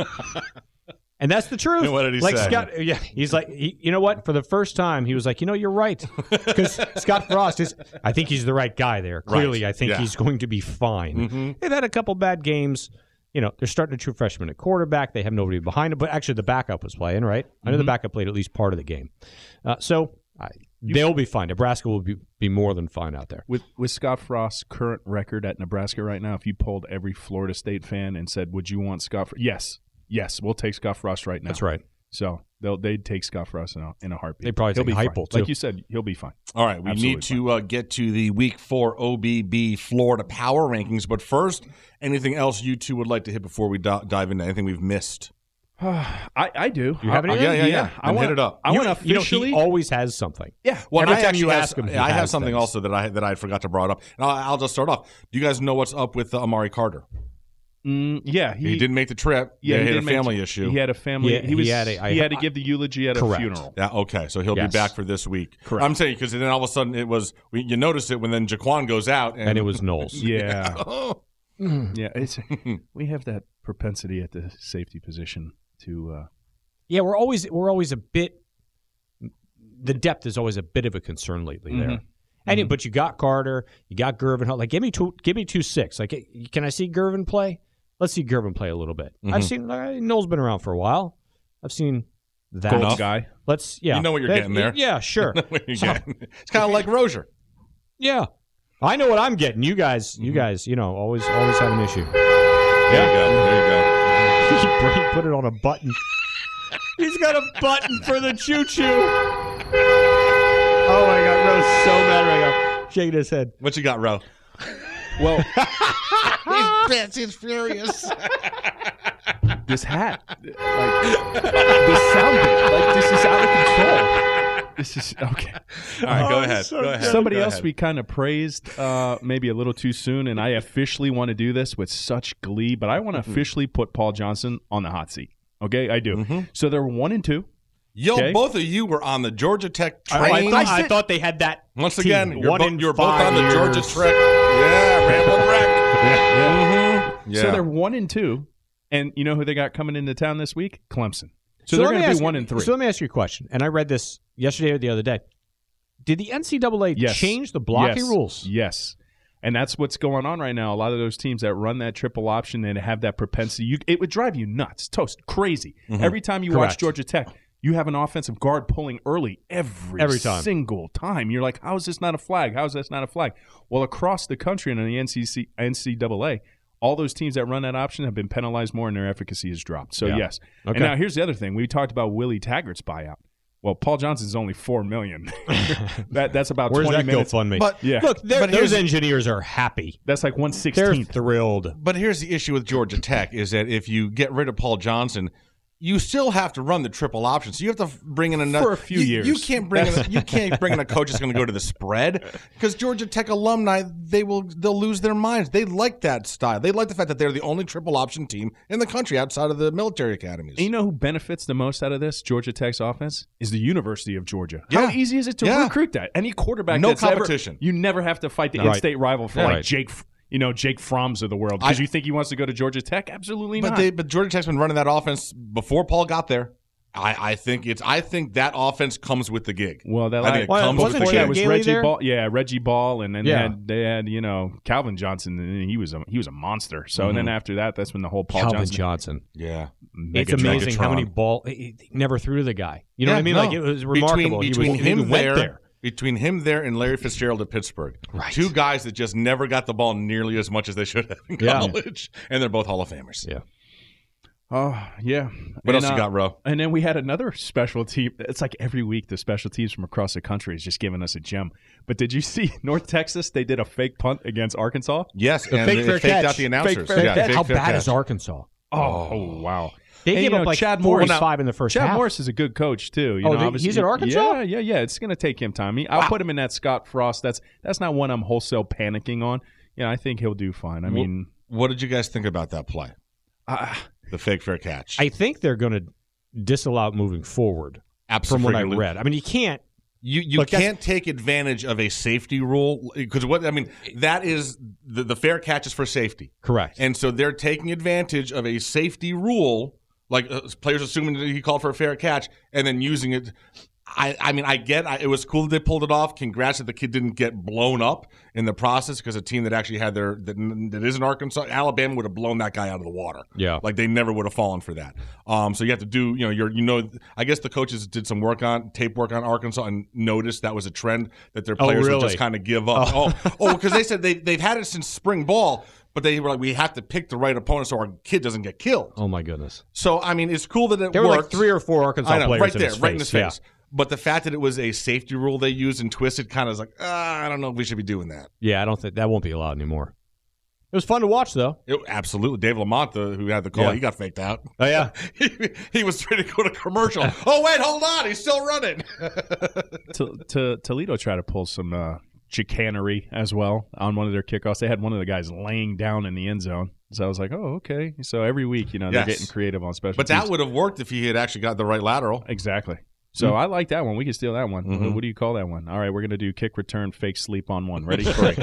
And that's the truth. And what did he like say? Scott, yeah, he's like, he, you know what? For the first time, he was like, you know, you're right, because Scott Frost is. I think he's the right guy there. Clearly, Right. I think Yeah. he's going to be fine. Mhm. They've had a couple bad games. You know, they're starting a true freshman at quarterback. They have nobody behind him, but actually, the backup was playing. Right, I know the Mhm. backup played at least part of the game. Uh, so I, they'll be fine. Nebraska will be be more than fine out there. With with Scott Frost's current record at Nebraska right now, if you polled every Florida State fan and said, "Would you want Scott?" Fr-? Yes, yes, we'll take Scott Frost right now. That's right. So they'll they'd take Scott Frost in a, in a heartbeat. They'd probably he'll take be fine. Heupel, too. Like you said, he'll be fine. All right, we Absolutely need to uh, get to the Week Four O B B Florida Power Rankings, but first, anything else you two would like to hit before we do- dive into anything we've missed? I, I do. You have I, anything? Yeah, yeah, yeah. I Then want hit it up. I You- want to you know, officially. he always has something. yeah. Well, Every I time actually you have- ask him, he I have has something things. also that I that I forgot to brought up, and I'll, I'll just start off. Do you guys know what's up with uh, Amari Carter? Mm, yeah, He, he, didn't make the trip. Yeah, he, he had a didn't make- family issue. He had a family. He- He, he was. had a- I- he had to I- give the eulogy at Correct. a funeral. Yeah, okay, so he'll Yes. be back for this week. Correct. I'm saying because then all of a sudden it was we, you noticed it when then Jaquan goes out and, And it was Knowles. Yeah, Oh. yeah. It's we have that propensity at the safety position to. Uh, Yeah, we're always we're always a bit. The depth is always a bit of a concern lately there. Mhm. And it- but you got Carter, you got Gervin. Like give me two, give me two six. Like can I see Gervin play? Let's see Gervin play a little bit. Mhm. I've seen uh, Knowles been around for a while. I've seen that. Gold Enough. guy. Let's yeah. You know what you're That- getting there. Yeah, sure. What you So- getting. It's kind of like Rozier. Yeah, I know what I'm getting. You guys, you guys, you know, always always have an issue. There you go. There you go. Brain put it on a button. He's got a button for the choo choo. Oh my God, Ro's so mad right now, shaking his head. What you got, Ro? Well, He's pissed. He's furious. this hat, like this sound, bit, like this is out of control. This is okay. All right, go Oh, ahead. so go ahead. Somebody Go else ahead. we kind of praised uh, maybe a little too soon, and I officially want to do this with such glee, but I want to officially put Paul Johnson on the hot seat. Okay, I do. Mm-hmm. So they're one and two. Yo, Okay. both of you were on the Georgia Tech train. I, I, thought, I thought they had that. Once team. again, you're, One bo- in you're both five on the years. Georgia Trek. Yeah, Ramble Wreck. Mm-hmm. Yeah. So they're one and two, and you know who they got coming into town this week? Clemson. So, So they're let me going to ask be you- one and three. So let me ask you a question. And I read this yesterday or the other day. Did the N C double A Yes. change the blocking Yes. rules? Yes. And that's what's going on right now. A lot of those teams that run that triple option and have that propensity, you, it would drive you nuts, toast, crazy. Every time you watch Correct. Georgia Tech, you have an offensive guard pulling early every, Every time. single time. You're like, how is this not a flag? How is this not a flag? Well, across the country and in the N C double A, all those teams that run that option have been penalized more and their efficacy has dropped. So, Yeah. yes. Okay. And now here's the other thing. We talked about Willie Taggart's buyout. Well, Paul Johnson's only four million dollars. that, that's about Where's twenty that minutes. GoFundMe? But Yeah. Look, they're- But those here's- engineers are happy. That's like one They're sixteenth. thrilled. But here's the issue with Georgia Tech is that if you get rid of Paul Johnson, you still have to run the triple option. So you have to bring in another For a few you, years. You can't bring in a, you can't bring in a coach that's going to go to the spread because Georgia Tech alumni they will they'll lose their minds. They like that style. They like the fact that they're the only triple option team in the country outside of the military academies. And you know who benefits the most out of this Georgia Tech's offense is the University of Georgia. Yeah. How easy is it to Yeah. recruit that? Any quarterback, No that's ever- competition. you never have to fight the Right. in-state rival for Yeah. like Right. Jake, you know, Jake Fromm's of the world. Because I- you think he wants to go to Georgia Tech? Absolutely But not. they, but Georgia Tech's been running that offense before Paul got there. I, I think it's I think that offense comes with the gig. well, that I think it Well, comes with wasn't the before Chad that gig. was Gailey Reggie there? Ball. Yeah, Reggie Ball, and then Yeah. they had they had you know Calvin Johnson, and he was a he was a monster. So and then after that, that's when the whole Paul Calvin Johnson. Johnson. Yeah. It's Mega- amazing how Megatron. many ball he he never threw to the guy. You know Yeah, what I mean? no. Like it was remarkable. Between, he between was, him he went there, there. between him there and Larry Fitzgerald at Pittsburgh, Right. two guys that just never got the ball nearly as much as they should have in Yeah. college, and they're both Hall of Famers. Yeah. Oh yeah. What And, else you uh, got, Ro? And then we had another special team. It's like every week the special teams from across the country is just giving us a gem. But did you see North Texas? They did a fake punt against Arkansas. Yes, The and fake they fair faked catch. out the announcers. Fake fair yeah, catch. fake How fair bad catch. is Arkansas? Oh, oh wow. They And, gave you know, up like Chad forty-five Morris- in the first Chad half. Morris is a good coach too. You Oh, know, they- obviously- he's at Arkansas? Yeah, yeah, yeah. It's going to take him time. He, I'll put him in that Scott Frost. That's that's not one I'm wholesale panicking on. Yeah, I think he'll do fine. I mean, What did you guys think about that play? uh, The fake fair catch. I think they're going to disallow it moving forward. From Absolutely. what I read, I mean, you can't. You you Look, that's- can't take advantage of a safety rule because what I mean that is the, the fair catch is for safety, Correct. and so they're taking advantage of a safety rule, like uh, players assuming that he called for a fair catch and then using it. I, I mean, I get I, it was cool that they pulled it off. Congrats that the kid didn't get blown up in the process because a team that actually had their that, that isn't Arkansas, Alabama would have blown that guy out of the water. Yeah. like they never would have fallen for that. Um, so you have to do, you know, you're, you know, I guess the coaches did some work on tape work on Arkansas and noticed that was a trend that their Oh, players would really? just kind of give up. Oh, oh, because they said they they've had it since spring ball. But they were like, we have to pick the right opponent so our kid doesn't get killed. Oh my goodness. So I mean, it's cool that it There were worked. like three or four Arkansas I know, players right in there, his right face. in his Yeah. face. But the fact that it was a safety rule they used and twisted, kind of is like, ah, I don't know if we should be doing that. Yeah, I don't think that won't be allowed anymore. It was fun to watch, though. It, absolutely, Dave Lamont, the, who had the call, Yeah. he got faked out. Oh yeah, he, he was ready to go to commercial. Oh wait, hold on, he's still running. to, to, Toledo tried to pull some uh, chicanery as well on one of their kickoffs. They had one of the guys laying down in the end zone. So I was like, oh, okay. So every week, you know, they're Yes. getting creative on special But teams. that would have worked if he had actually got the right lateral. Exactly. So I like that one. We can steal that one. Mhm. What do you call that one? All right, we're going to do kick return, fake sleep on one. Ready? Great.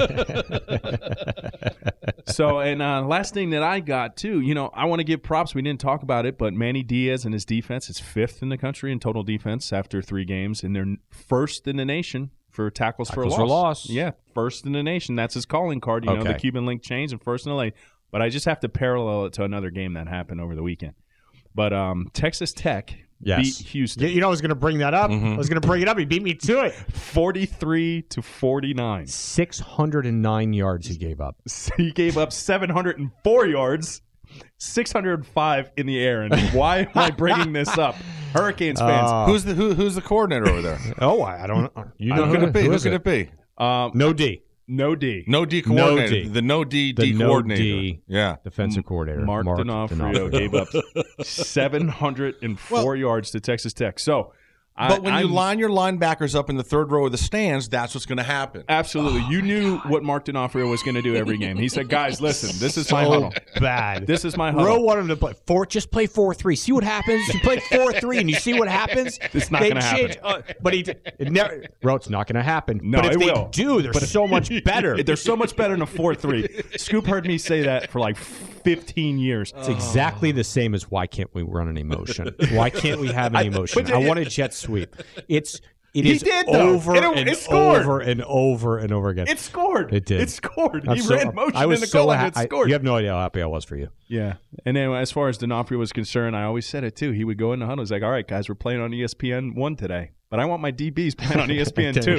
So, and uh, last thing that I got, too, you know, I want to give props. We didn't talk about it, but Manny Diaz and his defense is fifth in the country in total defense after three games, and they're first in the nation for tackles, for, a Tackles loss. for loss. Yeah, first in the nation. That's his calling card, you know, the Okay. Cuban link chains and first in the lane. But I just have to parallel it to another game that happened over the weekend. But um, Texas Tech Yes. beat Houston. You, you know, I was going to bring that up. I was going to bring it up. He beat me to it. forty-three to forty-nine. Six hundred and nine yards he gave up. He gave up seven hundred four yards, six hundred five in the air. And why am I bringing this up? Hurricanes fans. Uh, who's the who, who's the coordinator over there? Oh, I, I don't. You know Who who, could it be? who Who is could it? it be? um, No D. no D. No D No coordinator. D. The no D The D no coordinator. D. Yeah. Defensive coordinator Mark, Mark D'Onofrio D'Onofrio. gave up seven hundred four yards to Texas Tech. So But when you I'm- line your linebackers up in the third row of the stands, that's what's going to happen. Absolutely. Oh, you knew what Mark D'Onofrio was going to do every game. He said, guys, listen, this is my So huddle. bad. This is my huddle. Rowe wanted him to play four. Just play four three. See what happens. You play four three, and you see what happens. It's not They gonna happen. change- uh, but he d- it never. Rowe, it's not going to happen. No, but if it they will. do, they're so much better. They're so much better than a four three. Scoop heard me say that for like fifteen years. It's exactly the same as why can't we run an emotion? Why can't we have an emotion? I, want a jet sweep. It's it He is did, though. over It- and it scored. over and over and over again. It scored. It did. It scored. I'm he so- ran motion I was in the so goal line. ha- It I- scored. you have no idea how happy I was for you. Yeah. And then as far as D'Onofrio was concerned, I always said it too. He would go in the huddle. He's like, all right, guys, we're playing on E S P N one today. But I want my D Bs playing on E S P N two.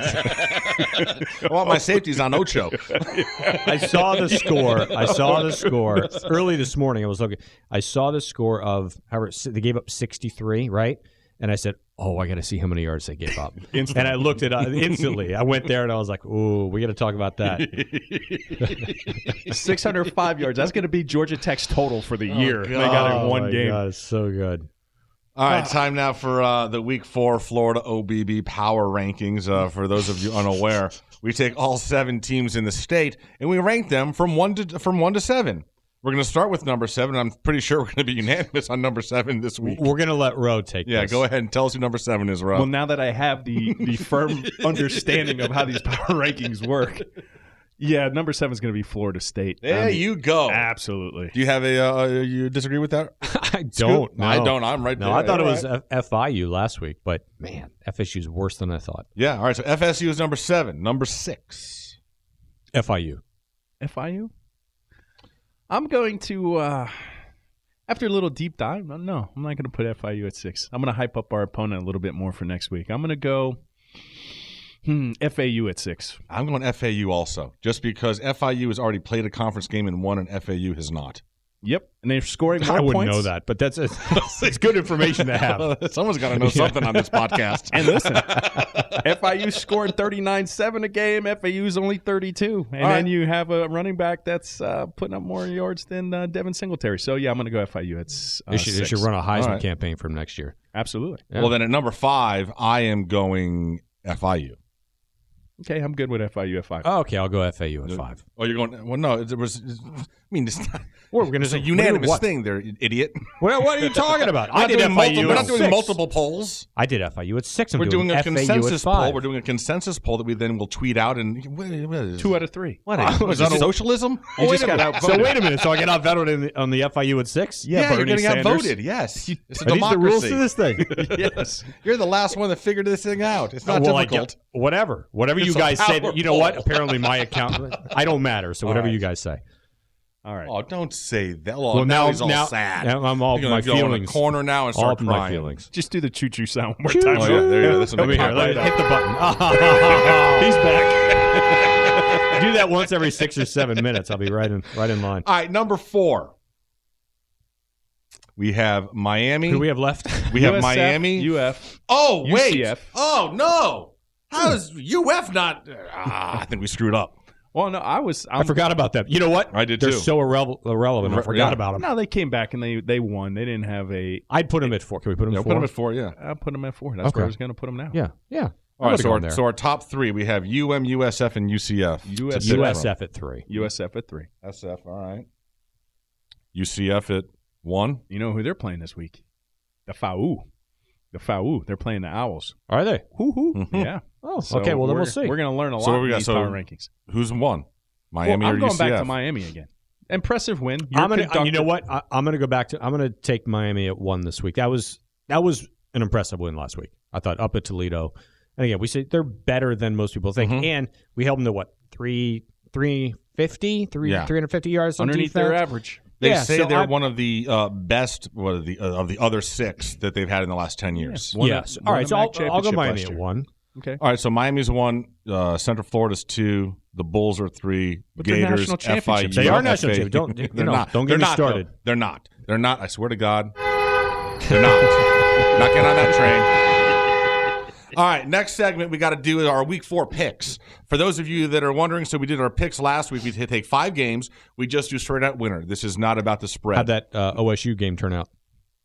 I want my safeties on Ocho. I saw the score. I saw the score early this morning. I was looking. I saw the score of however they gave up sixty-three, right? And I said, "Oh, I got to see how many yards they gave up." And I looked at it instantly. I went there and I was like, "Ooh, we got to talk about that." six hundred five yards. That's going to be Georgia Tech's total for the year. They got it in Oh, one my game. God, it's so good. All right, time now for uh, the Week Four Florida O B B Power Rankings. Uh, for those of you unaware, we take all seven teams in the state and we rank them from one to from one to seven. We're going to start with number seven. I'm pretty sure we're going to be unanimous on number seven this week. We're gonna let Roe take. Yeah, this. go ahead and tell us who number seven is, Rob. Well, now that I have the, the firm understanding of how these power rankings work, yeah, number seven is going to be Florida State. there I mean, you go. Absolutely. Do you have a? Uh, you disagree with that? I don't. No, I no. don't. I'm right No, there. I thought it All was right. F- FIU last week, but man, F S U is worse than I thought. Yeah. All right. So F S U is number seven. Number six. F I U. F I U? I'm going to, uh, after a little deep dive, no, no, I'm not going to put F I U at six. I'm going to hype up our opponent a little bit more for next week. I'm going to go hmm, F A U at six. I'm going F A U also, just because F I U has already played a conference game and won, and F A U has not. Yep. And they're scoring more I wouldn't points. know that, but that's it's, it's good information to have. Someone's got to know something on this podcast. And listen, F I U scored thirty-nine seven a game. F A U's only thirty-two. And All then right. you have a running back that's uh, putting up more yards than uh, Devin Singletary. So, yeah, I'm going to go F I U. It's uh, They should, they six. should run a Heisman All right. campaign from next year. Absolutely. Yeah. Well, then at number five, I am going F I U. Okay, I'm good with F I U at five. Oh, okay, I'll go F A U at five. Oh, you're going? Well, no, it was. I mean, it's, not, We're going to it's a say unanimous what? thing. There, you idiot. What, what are you talking about? We're I not did doing F I U. multiple, we're at not doing six. multiple polls. I did F I U at six. I'm We're doing, a F A U at consensus poll. five. We're doing a consensus poll that we then will tweet out. And what, what is, Two out of three. What is, what is that? Socialism? You Oh, just wait a got minute. outvoted. So wait a minute. So I get outvoted in the, on the F I U at six? Yeah, you're Bernie getting Sanders. outvoted. Yes, it's a Are these the rules democracy. to this thing? Yes. You're the last one that figured this thing out. It's not well, I difficult. get- whatever. Whatever It's you a guys say. power That, you know what? poll. Apparently my account, I don't matter. So whatever right. you guys say. All right. Oh, don't say that. Oh, Well, now, now- he's all now- sad. now I'm all- You're my gonna go in feelings. the corner now and All start of my crying. feelings. Just do the choo-choo sound one more Choo-choo. time. Oh, yeah, there you go. Listen, Let me pop hear. Let right me up. hit the button. He's back. Do that once every six or seven minutes. I'll be right in right in line. All right, number four. We have Miami. Who do we have left? We have U S F, Miami. U F. Oh, wait. U C F. Oh, no. How is U F not? Ah, I think we screwed up. Well, no, I was. I'm, I forgot about them. You know what? I did They're too. so irre- irrelevant. I Re- forgot yeah. about them. No, they came back and they they won. They didn't have a. I'd put them at four. Can we put them Yeah, at put four? them at four, yeah. I put them at four. That's Okay. where I was going to put them now. Yeah, yeah. All right, so our, there. so our top three, we have U M, U S F, and U C F. U S F. to pick U S from. F at three. U S F at three. S F, all right. U C F at one. You know who they're playing this week? The F A U. The F A U. They're playing the Owls. Are they? Hoo hoo. Mhm. Yeah. Oh, So okay. Well, then we're- we'll see. We're going to learn a lot So what in we got? these So power rankings. Who's one? Miami well, or I'm going U C F? back to Miami again. Impressive win. Your I'm gonna. conductor- You know what? I, I'm gonna go back to. I'm gonna take Miami at one this week. That was that was an impressive win last week. I thought up at Toledo, and again we say they're better than most people think, Mhm. and we held them to what three three fifty three Yeah. three hundred fifty yards on underneath defense. their average. They Yeah, say so they're I- one of the uh, best what are the, uh, of the other six that they've had in the last ten years. Won Yes. the- All won right. the So M A I'll, C I'll go championship Miami last at year. one. Okay. All right, so Miami's one, uh, Central Florida's two, the Bulls are three, But they're Gators, national F I U. championships. They are F A U. national champions. Don't- you They're know, not. don't get They're me not, though. started. They're not. They're not. I swear to God. They're not. Not getting on that train. All right, next segment we got to do our week four picks. For those of you that are wondering, so we did our picks last week. We did take five games. We just do straight out winner. This is not about the spread. How'd that uh, O S U game turn out?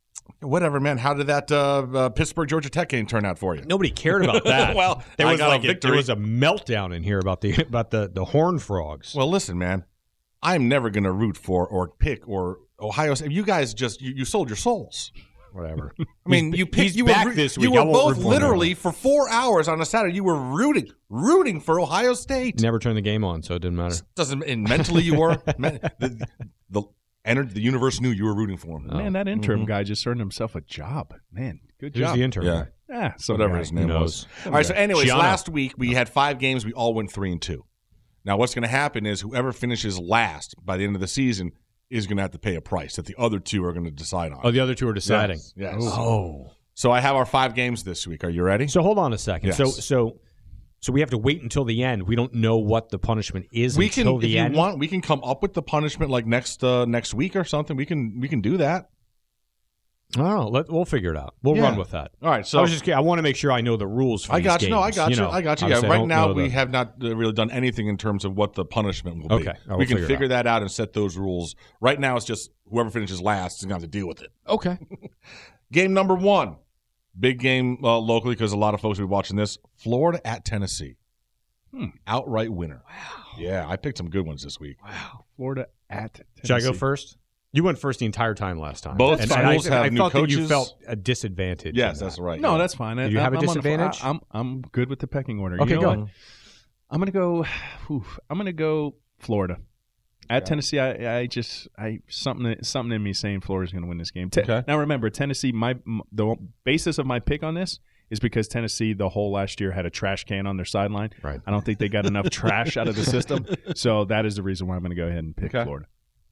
Whatever, man. How did that uh, uh, Pittsburgh Georgia Tech game turn out for you? Nobody cared about that. Well, there I was got a like a, victory. there was a meltdown in here about the about the the Horned Frogs. Well, listen, man. I'm never going to root for or pick or Ohio State. You guys just you, you sold your souls. Whatever. I mean, you picked. He's You back were this you week. I were won't both root for him literally for four hours on a Saturday. You were rooting, rooting for Ohio State. Never turned the game on, so it didn't matter. Doesn't and mentally you were Men, the, the entered the universe knew you were rooting for him. Man, that interim Mhm. guy just earned himself a job. Man, good Who's job. the intern? Yeah. Yeah, some Whatever guy. his name Who was. knows? All right. So, anyways, Gianna. last week we had five games. We all went three and two. Now, what's going to happen is whoever finishes last by the end of the season is going to have to pay a price that the other two are going to decide on. Oh, the other two are deciding. Yes. yes. Oh. So I have our five games this week. Are you ready? So hold on a second. Yes. So so so we have to wait until the end. We don't know what the punishment is we can, until if the you end. want, we can come up with the punishment like next uh, next week or something. We can we can do that. I don't know. Let, we'll figure it out. We'll Yeah. run with that. All right. So I was just I want to make sure I know the rules for I these got you. No, I games, got you. know. I got you. Yeah. Obviously, I Right don't now know we the- have not uh, really done anything in terms of what the punishment will be. Okay. I will we can figure it figure that out and set those rules. Right now, it's just whoever finishes last is going to have to deal with it. Okay. Game number one, big game uh, locally because a lot of folks will be watching this. Florida at Tennessee, hmm. outright winner. Wow. Yeah, I picked some good ones this week. Wow. Florida at Tennessee. Should I go first? You went first the entire time last time. Both and, schools and I, have I new felt that you coaches. felt a disadvantage. Yes, in that's that. right. No, yeah. that's fine. Do you have a I'm on disadvantage? I, I'm I'm good with the pecking order. Okay, you know go. what? I'm gonna go. Whew, I'm gonna go Florida at Okay. Tennessee. I, I just I something something in me saying Florida's gonna win this game. Te- Okay. Now remember, Tennessee. My m- the basis of my pick on this is because Tennessee the whole last year had a trash can on their sideline. Right. I don't think they got enough trash out of the system, so that is the reason why I'm gonna go ahead and pick Okay. Florida.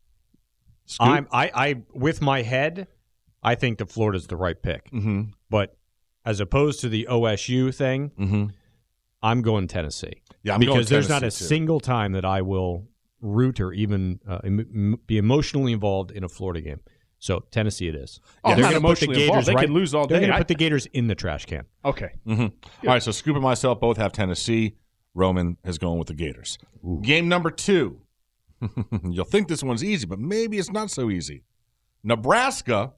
Scoop? I'm I, I with my head, I think that Florida's the right pick. Mm-hmm. But as opposed to the O S U thing, Mm-hmm. I'm going Tennessee. Yeah, I'm because going there's not a Tennessee, too. single time that I will root or even uh, em- em- be emotionally involved in a Florida game. So Tennessee it is. Oh, They're not gonna put the emotionally involved. Gators They right. could lose all They're day. going to I- put the Gators in the trash can. Okay. Mm-hmm. All right, so Scoop and myself both have Tennessee. Roman has gone with the Gators. Game number two. You'll think this one's easy, but maybe it's not so easy. Nebraska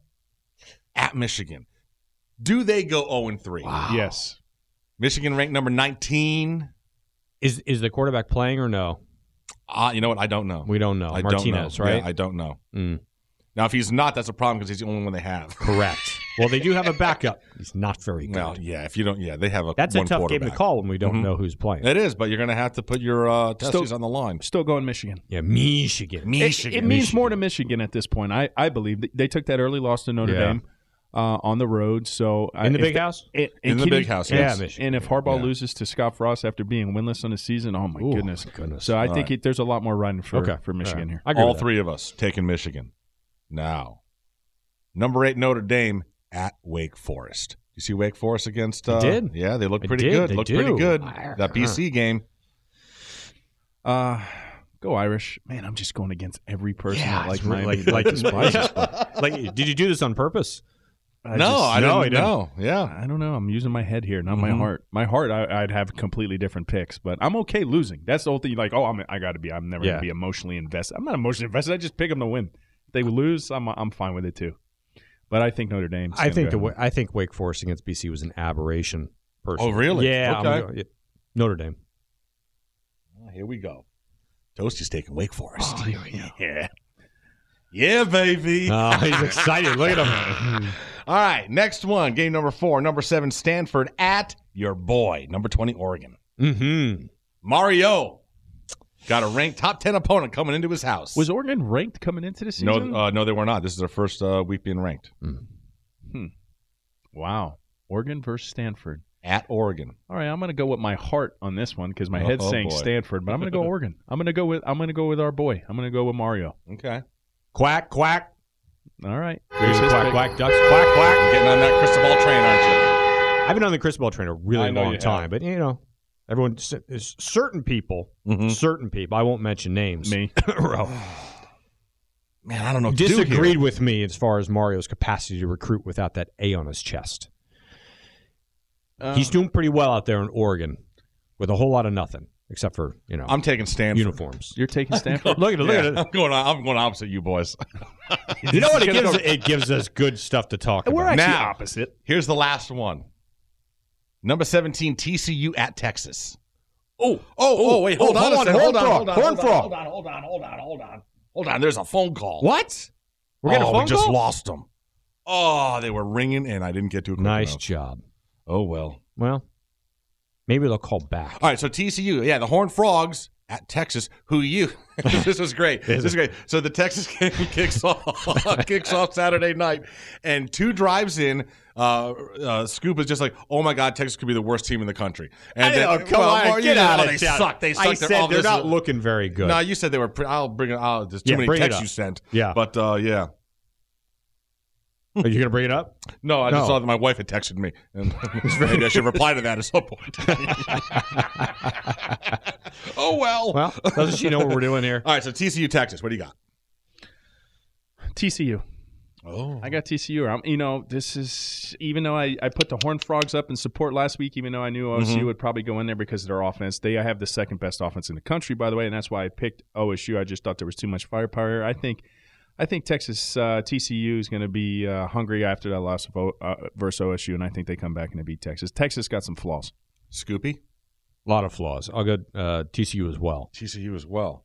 at Michigan. Do they go oh and three? Yes. Michigan ranked number nineteen. Is is the quarterback playing or no? Uh, you know what? I don't know. We don't know. I Martinez, don't know. right? Yeah, I don't know. Mm. Now, if he's not, that's a problem because he's the only one they have. Correct. Well, they do have a backup. He's not very good. Well, yeah, if you don't, yeah, they have a That's a one tough game to quarterback. call when we don't Mhm. know who's playing. It is, but you're going to have to put your uh, testes Still- on the line. Still going Michigan. Yeah, Michigan. It, it means more to Michigan at this point. I, I believe They- they took that early loss to Notre Yeah. Dame uh, on the road. So I- In the if big they- house? it- In and the can big you- house, and- yes. Yeah, Michigan. And if Harbaugh Yeah. loses to Scott Frost after being winless on the season, oh my Ooh, goodness. goodness. So I All think right. it, there's a lot more running for Okay. for Michigan All right. here. I agree All with that. three of us taking Michigan. Now, number eight Notre Dame at Wake Forest. You see Wake Forest against? Uh, did. Yeah, they look I pretty did. good. They Look do. pretty good. Arr, That B C game. Uh, go Irish. Man, I'm just going against every person Yeah, that likes it's really- Miami. like, like, despises. like, did you do this on purpose? I no, just- I no, didn't he didn't. know. Yeah. I don't know. I'm using my head here, not my Mhm. heart. My heart, I, I'd have completely different picks, but I'm okay losing. That's the whole thing. Like, oh, I'm, I got to be. I'm never Yeah. gonna be emotionally invested. I'm not emotionally invested. I just pick them to win. If they lose, I'm, I'm fine with it too. But I think Notre Dame. I think the Wa- I think Wake Forest against B C was an aberration. Personally. Oh, really? Yeah. I'm Okay. going- yeah. Notre Dame. Here we go. Toasty's taking Wake Forest. Oh, yeah. Yeah, baby. Oh, he's excited. Look at him. All right, next one. Game number four. Number seven, Stanford at your boy. Number twenty, Oregon. Mm-hmm. Mario got a ranked top ten opponent coming into his house. Was Oregon ranked coming into the season? no, uh, no, they were not. This is their first uh, week being ranked Wow. Oregon versus Stanford. at Oregon. All right, I'm going to go with my heart on this one because my head's Oh, saying boy. Stanford, but I'm going to go Oregon. I'm going to go with I'm going to go with our boy. I'm going to go with Mario. Okay. Quack, quack. All right. Here's the quack, quack, ducks. Quack, quack. You're getting on that crystal ball train, aren't you? I've been on the Cristobal train a I really know long you time, have. but, you know, everyone, there's certain people, Mhm. certain people, I won't mention names. Me. Ro, Man, I don't know what to do disagreed here. with me as far as Mario's capacity to recruit without that A on his chest. Uh, He's doing pretty well out there in Oregon with a whole lot of nothing. except for you know I'm taking Stanford. uniforms. You're taking Stanford. Look at it. Look Yeah, at it. I'm going. I'm going opposite you boys. You know what it gives? It gives us good stuff to talk We're about. actually Now- opposite. Here's the last one. Number seventeen, T C U at Texas. Oh, Oh, oh, wait, hold oh, on, hold a on, second, horn hold on, frog, hold on, horn hold on, frog. hold on, hold on, hold on, hold on, hold on. There's a phone call. What? We're getting oh, a phone we just call? lost them. Oh, they were ringing, and I didn't get to it quick Nice enough. job. Oh well. Well, maybe they'll call back. All right, so T C U, yeah, the Horned Frogs at Texas. Who you? This was great. This is great. So the Texas game kicks off kicks off Saturday night, and two drives in. Uh, uh, Scoop is just like, oh my God, Texas could be the worst team in the country. And I know, then, come well, on, well, you get know, out oh, of they town. suck. They suck. I They're said all they're this- not looking very good. No, you said they were. Pre- I'll bring it. I'll, there's too Yeah, many bring it texts up. you sent. Yeah. but uh, yeah. Are you going to bring it up? No, I just No. saw that my wife had texted me, and maybe I should reply to that at some point. Oh well. Well, doesn't she know what we're doing here? All right, so T C U, Texas. What do you got? T C U. Oh, I got T C U. I'm, you know, this is even though I, I put the Horned Frogs up in support last week, even though I knew O S U Mhm. would probably go in there because of their offense. They have the second best offense in the country, by the way, and that's why I picked O S U. I just thought there was too much firepower. I think, I think Texas uh, T C U is going to be uh, hungry after that loss of o, uh, versus O S U, and I think they come back and they beat Texas. Texas got some flaws. Scoopy. A lot of flaws. I'll go uh, T C U as well. T C U as well.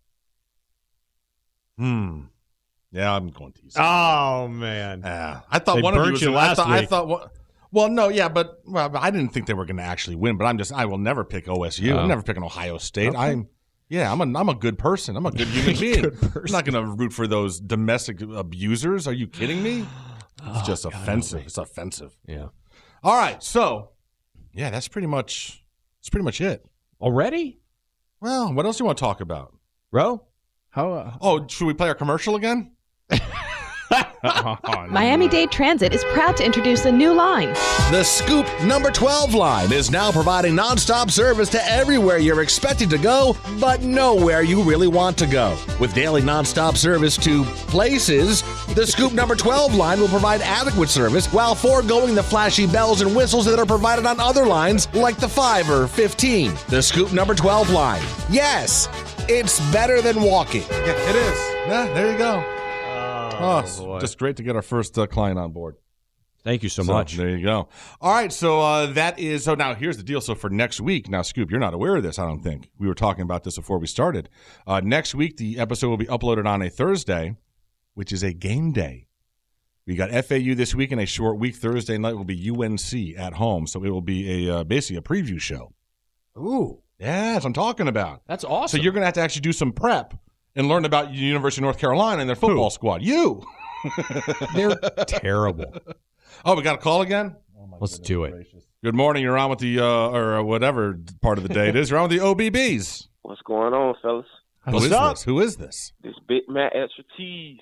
Hmm. Yeah, I'm going T C U. Oh, man. Yeah, I thought They one of you burnt was you I last thought, I week. thought one- well, no, yeah, but well, I didn't think they were going to actually win. But I'm just, I will never pick O S U. Oh. I'm never picking Ohio State. Okay. I'm, yeah, I'm a, I'm a good person. I'm a good human being. I'm not going to root for those domestic abusers. Are you kidding me? It's just Oh, God, offensive. only. It's offensive. Yeah. All right, so yeah, that's pretty much, that's pretty much it. Already? Well, what else do you want to talk about? Ro? How? Uh, Oh, should we play our commercial again? oh, no. Miami-Dade Transit is proud to introduce a new line. The Scoop number twelve line is now providing nonstop service to everywhere you're expected to go, but nowhere you really want to go. With daily nonstop service to places, the Scoop number twelve line will provide adequate service while foregoing the flashy bells and whistles that are provided on other lines like the five or fifteen. The Scoop number twelve line. Yes, it's better than walking. Yeah, it is. Yeah, there you go. Oh, Oh, it's just great to get our first uh, client on board. Thank you so, much. There you go. All right, so uh, that is so. Now here's the deal. So for next week, now Scoop, you're not aware of this, I don't think. We were talking about this before we started. Uh, next week, the episode will be uploaded on a Thursday, which is a game day. We got F A U this week and a short week. Thursday night will be U N C at home, so it will be a uh, basically a preview show. Ooh, Yeah, that's what I'm talking about. that's awesome. So you're going to have to actually do some prep and learn about the University of North Carolina and their football squad. You. They're terrible. Oh, we got a call again? Let's do it. Good morning. You're on with the, uh, or whatever part of the day it is. You're on with the O B Bs. What's going on, fellas? Who What's is up? this? Who is this? This Big Mac expertise.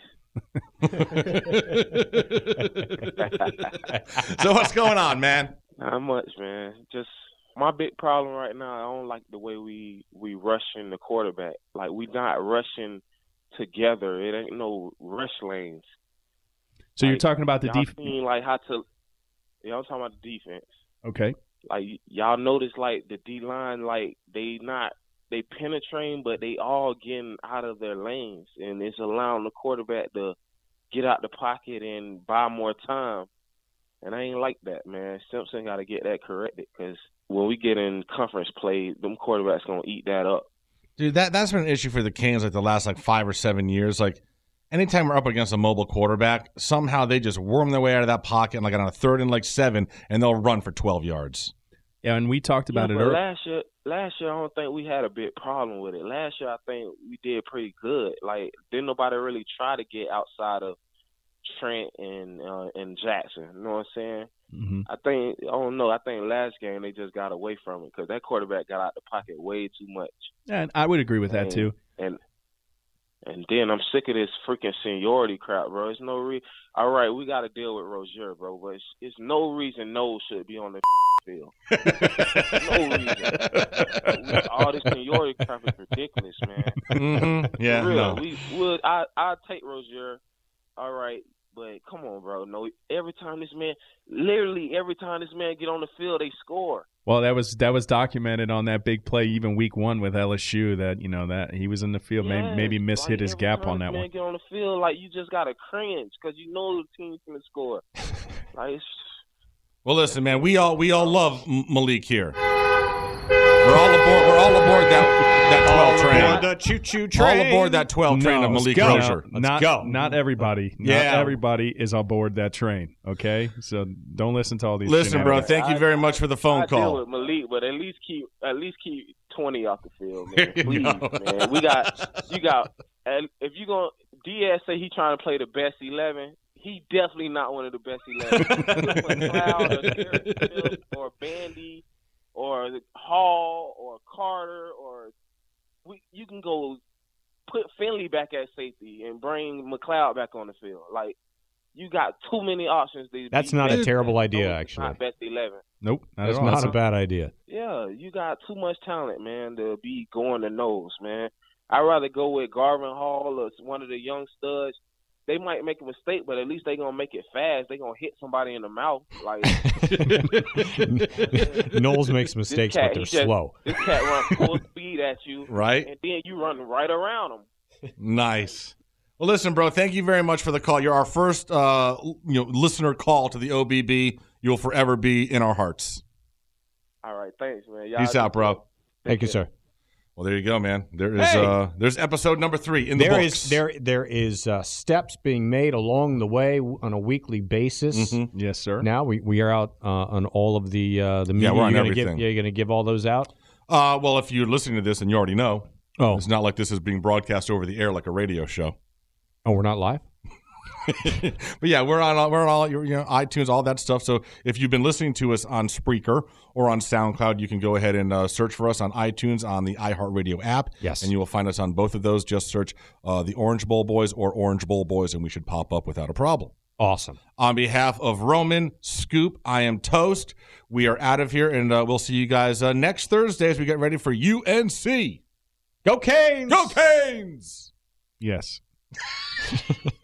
So what's going on, man? Not much, man. Just my big problem right now, I don't like the way we we rushing the quarterback. Like, we not rushing together. It ain't no rush lanes. So you're Like, talking about the y'all defense? seen, like, how to – y'all talking about the defense. Okay. Like, y- y'all notice, like, the D-line, like, they not – they penetrating, but they all getting out of their lanes. And it's allowing the quarterback to get out the pocket and buy more time. And I ain't like that, man. Simpson got to get that corrected because when we get in conference play, them quarterbacks going to eat that up. Dude, that, that's been an issue for the Canes like the last like five or seven years. Like anytime we're up against a mobile quarterback, somehow they just worm their way out of that pocket like on a third and like seven, and they'll run for twelve yards. Yeah, and we talked about Yeah, it but earlier. last year, last year I don't think we had a big problem with it. Last year I think we did pretty good. Like, didn't nobody really try to get outside of Trent and uh, and Jackson. You know what I'm saying? Mm-hmm. I think I don't know. I think last game they just got away from it because that quarterback got out the pocket way too much. And I would agree with that and, too. And and then I'm sick of this freaking seniority crap, bro. It's no re. All right, we got to deal with Rozier, bro, but it's, it's no reason Knowles should be on the field. No reason. All this seniority crap is ridiculous, man. Mm-hmm. Yeah, For real. no. We would. I I take Rozier. All right, But come on, bro. No, every time this man, literally every time this man get on the field, they score. Well, that was that was documented on that big play, even week one with L S U. That you know that he was in the field, Yes, maybe maybe miss like hit his every gap time on this that man one. Get on the field, like you just gotta cringe because you know the team's gonna score. Like, it's, Well, listen, man, we all we all love M- Malik here. We're all aboard. We're all aboard that that twelve train. the choo-choo All train. aboard that twelve train No, of Malik go. Rozier. No, not go. not everybody. Not Yeah. everybody is on board that train. Okay, so don't listen to all these. Listen, bro, shenanigans. thank you very much for the phone I deal call. with Malik, but at least keep at least keep twenty off the field, man. There you Please, go. man. We got you got. And if you gonna Diaz say he trying to play the best eleven, he definitely not one of the best eleven. McLeod or Terrence Phillips or Bandy or Hall or Carter or we, you can go put Finley back at safety and bring McLeod back on the field. Like you got too many options. To That's be not a best. terrible idea, Those actually. Not best eleven. Nope, not That's at all. not That's a bad idea. Yeah, you got too much talent, man, to be going the nose, man. I'd rather go with Garvin Hall or one of the young studs. They might make a mistake, but at least they gonna make it fast. They gonna hit somebody in the mouth. Like Knowles makes mistakes, cat, but they're he just- slow. this cat runs full speed at you, Right? and then you run right around him. Nice. Well, listen, bro, thank you very much for the call. You're our first uh, you know, listener call to the O B B. You'll forever be in our hearts. All right, thanks, man. Y'all Peace do out, bro. good. Thank you, sir. Well, there you go, man. There is Hey. uh, there's episode number three in the There books. is there there is uh, steps being made along the way on a weekly basis. Mhm. Yes, sir. Now we, we are out uh, on all of the uh, the media. we're on you're gonna everything. Give, yeah, you're going to give all those out. Uh, well, if you're listening to this and you already know, Oh, it's not like this is being broadcast over the air like a radio show. oh, we're not live. But yeah, we're on all- we're on all your, you know, iTunes, all that stuff. So if you've been listening to us on Spreaker or on SoundCloud, you can go ahead and uh, search for us on iTunes on the iHeartRadio app. Yes. And you will find us on both of those. Just search uh, the Orange Bowl Boys or Orange Bowl Boys, and we should pop up without a problem. Awesome. On behalf of Roman, Scoop, I am Toast. We are out of here, and uh, we'll see you guys uh, next Thursday as we get ready for U N C. Go Canes! Go Canes! Yes.